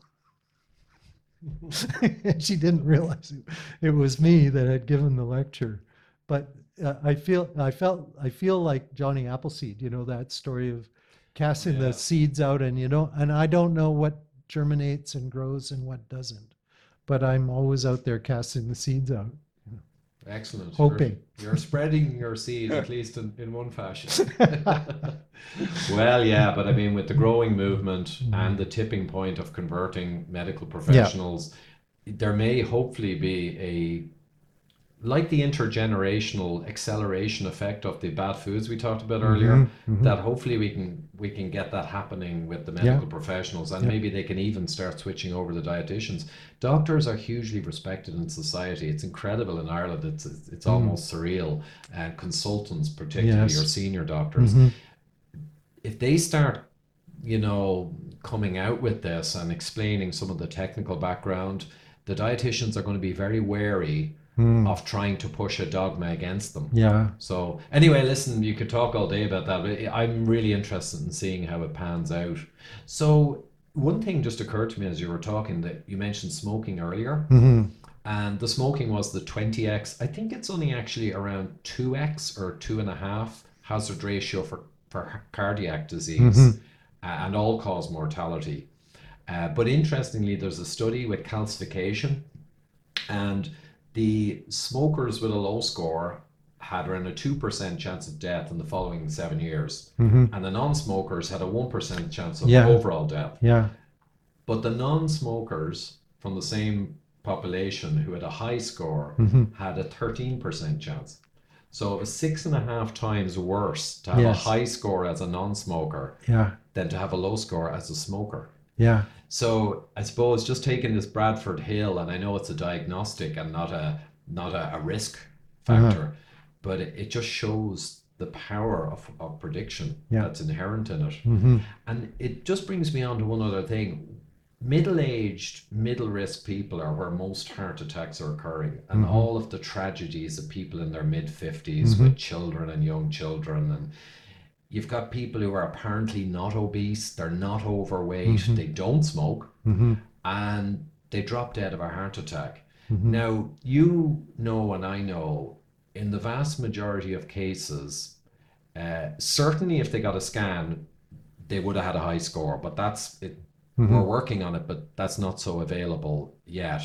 She didn't realize it was me that had given the lecture. But I feel like Johnny Appleseed, that story of casting the seeds out, and I don't know what germinates and grows and what doesn't, but I'm always out there casting the seeds out. Excellent. Hoping. You're spreading your seed, at least in one fashion. Well, yeah, but I mean, with the growing movement and the tipping point of converting medical professionals, there may hopefully be like the intergenerational acceleration effect of the bad foods we talked about earlier, that hopefully we can get that happening with the medical professionals, and maybe they can even start switching over to dietitians. Doctors are hugely respected in society. It's incredible in Ireland. It's almost surreal. Consultants, particularly your senior doctors, if they start, coming out with this and explaining some of the technical background, the dietitians are going to be very wary of trying to push a dogma against them. Yeah. So anyway, listen, you could talk all day about that, but I'm really interested in seeing how it pans out. So one thing just occurred to me as you were talking, that you mentioned smoking earlier, and the smoking was the 20x. I think it's only actually around 2x or 2.5 hazard ratio for cardiac disease and all-cause mortality. But interestingly, there's a study with calcification, and the smokers with a low score had around a 2% chance of death in the following 7 years. And the non-smokers had a 1% chance of overall death. Yeah. But the non-smokers from the same population who had a high score had a 13% chance. So it was 6.5 times worse to have a high score as a non-smoker than to have a low score as a smoker. Yeah. So I suppose just taking this Bradford Hill, and I know it's a diagnostic and not a risk factor, but it just shows the power of prediction that's inherent in it. And it just brings me on to one other thing. Middle-aged, middle-risk people are where most heart attacks are occurring, and all of the tragedies of people in their mid-50s with children and young children, and you've got people who are apparently not obese, they're not overweight, they don't smoke, and they drop dead of a heart attack. Now, and I know, in the vast majority of cases, certainly if they got a scan, they would have had a high score, but that's it. We're working on it, but that's not so available yet.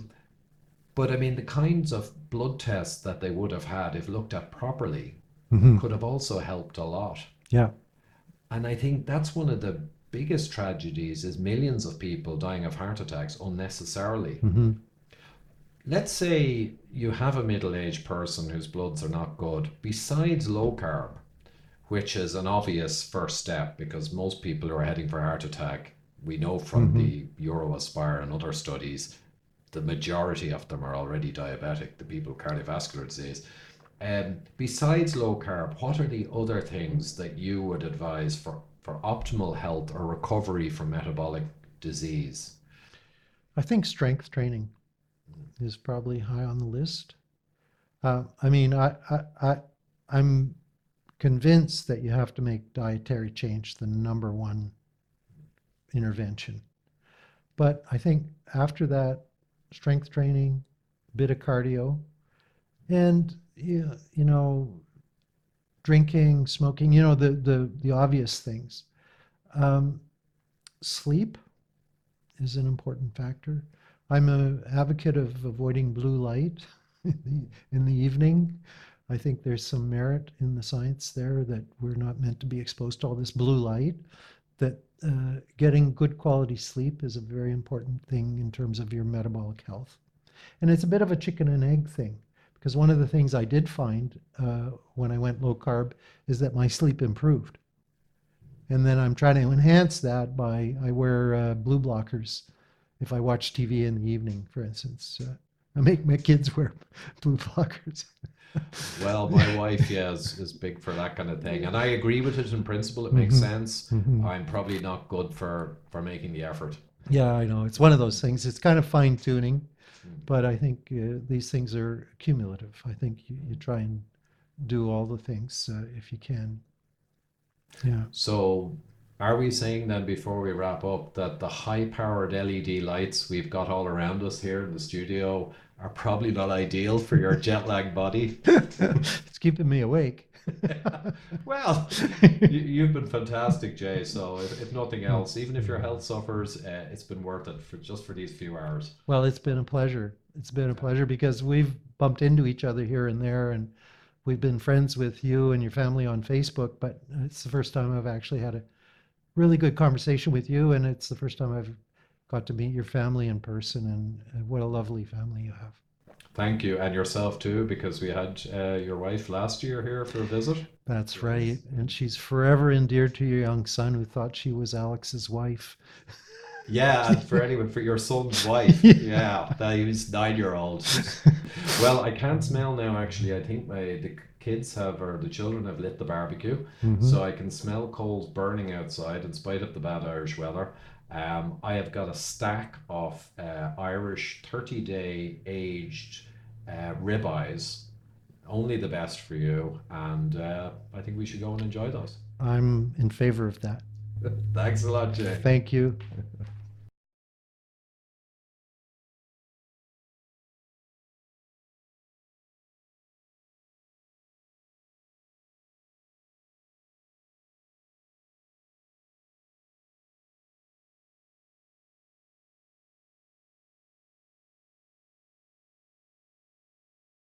But I mean, the kinds of blood tests that they would have had, if looked at properly, could have also helped a lot. Yeah. And I think that's one of the biggest tragedies, is millions of people dying of heart attacks unnecessarily. Let's say you have a middle-aged person whose bloods are not good. Besides low carb, which is an obvious first step because most people who are heading for heart attack, we know from Hmm. the Euroaspire and other studies, the majority of them are already diabetic, the people with cardiovascular disease. Besides low carb, what are the other things that you would advise for optimal health or recovery from metabolic disease? I think strength training is probably high on the list. I mean, I'm convinced that you have to make dietary change the number one intervention. But I think after that, strength training, bit of cardio, and drinking, smoking, the obvious things. Um, Sleep is an important factor. I'm an advocate of avoiding blue light in the evening. I think there's some merit in the science there that we're not meant to be exposed to all this blue light. That getting good quality sleep is a very important thing in terms of your metabolic health. And it's a bit of a chicken and egg thing because one of the things I did find when I went low carb is that my sleep improved. And then I'm trying to enhance that by I wear blue blockers if I watch TV in the evening, for instance. I make my kids wear blue blockers. Well, my wife, yeah, is big for that kind of thing, and I agree with it in principle. It makes Hmm. sense. Hmm. I'm probably not good for making the effort. Yeah, I know. It's one of those things. It's kind of fine tuning, Mm. but I think these things are cumulative. I think you try and do all the things if you can. Yeah. So, are we saying then before we wrap up that the high-powered LED lights we've got all around us here in the studio are probably not ideal for your jet lag body? It's keeping me awake. Well, you've been fantastic, Jay. So, if nothing else, even if your health suffers, it's been worth it for just for these few hours. Well, it's been a pleasure. It's been a pleasure because we've bumped into each other here and there, and we've been friends with you and your family on Facebook. But it's the first time I've actually had a really good conversation with you, and it's the first time I've got to meet your family in person. And what a lovely family you have. Thank you, and yourself too, because we had your wife last year here for a visit. That's right. Yes. And she's forever endeared to your young son who thought she was Alex's wife. Yeah, and for anyone, for your son's wife. Yeah. Yeah, that he was 9 year old. Well, I can't smell now. Actually, I think the kids have or the children have lit the barbecue, Hmm. so I can smell coals burning outside in spite of the bad Irish weather. I have got a stack of Irish 30-day aged ribeyes, only the best for you, and I think we should go and enjoy those. I'm in favor of that. Thanks a lot, Jay. Thank you.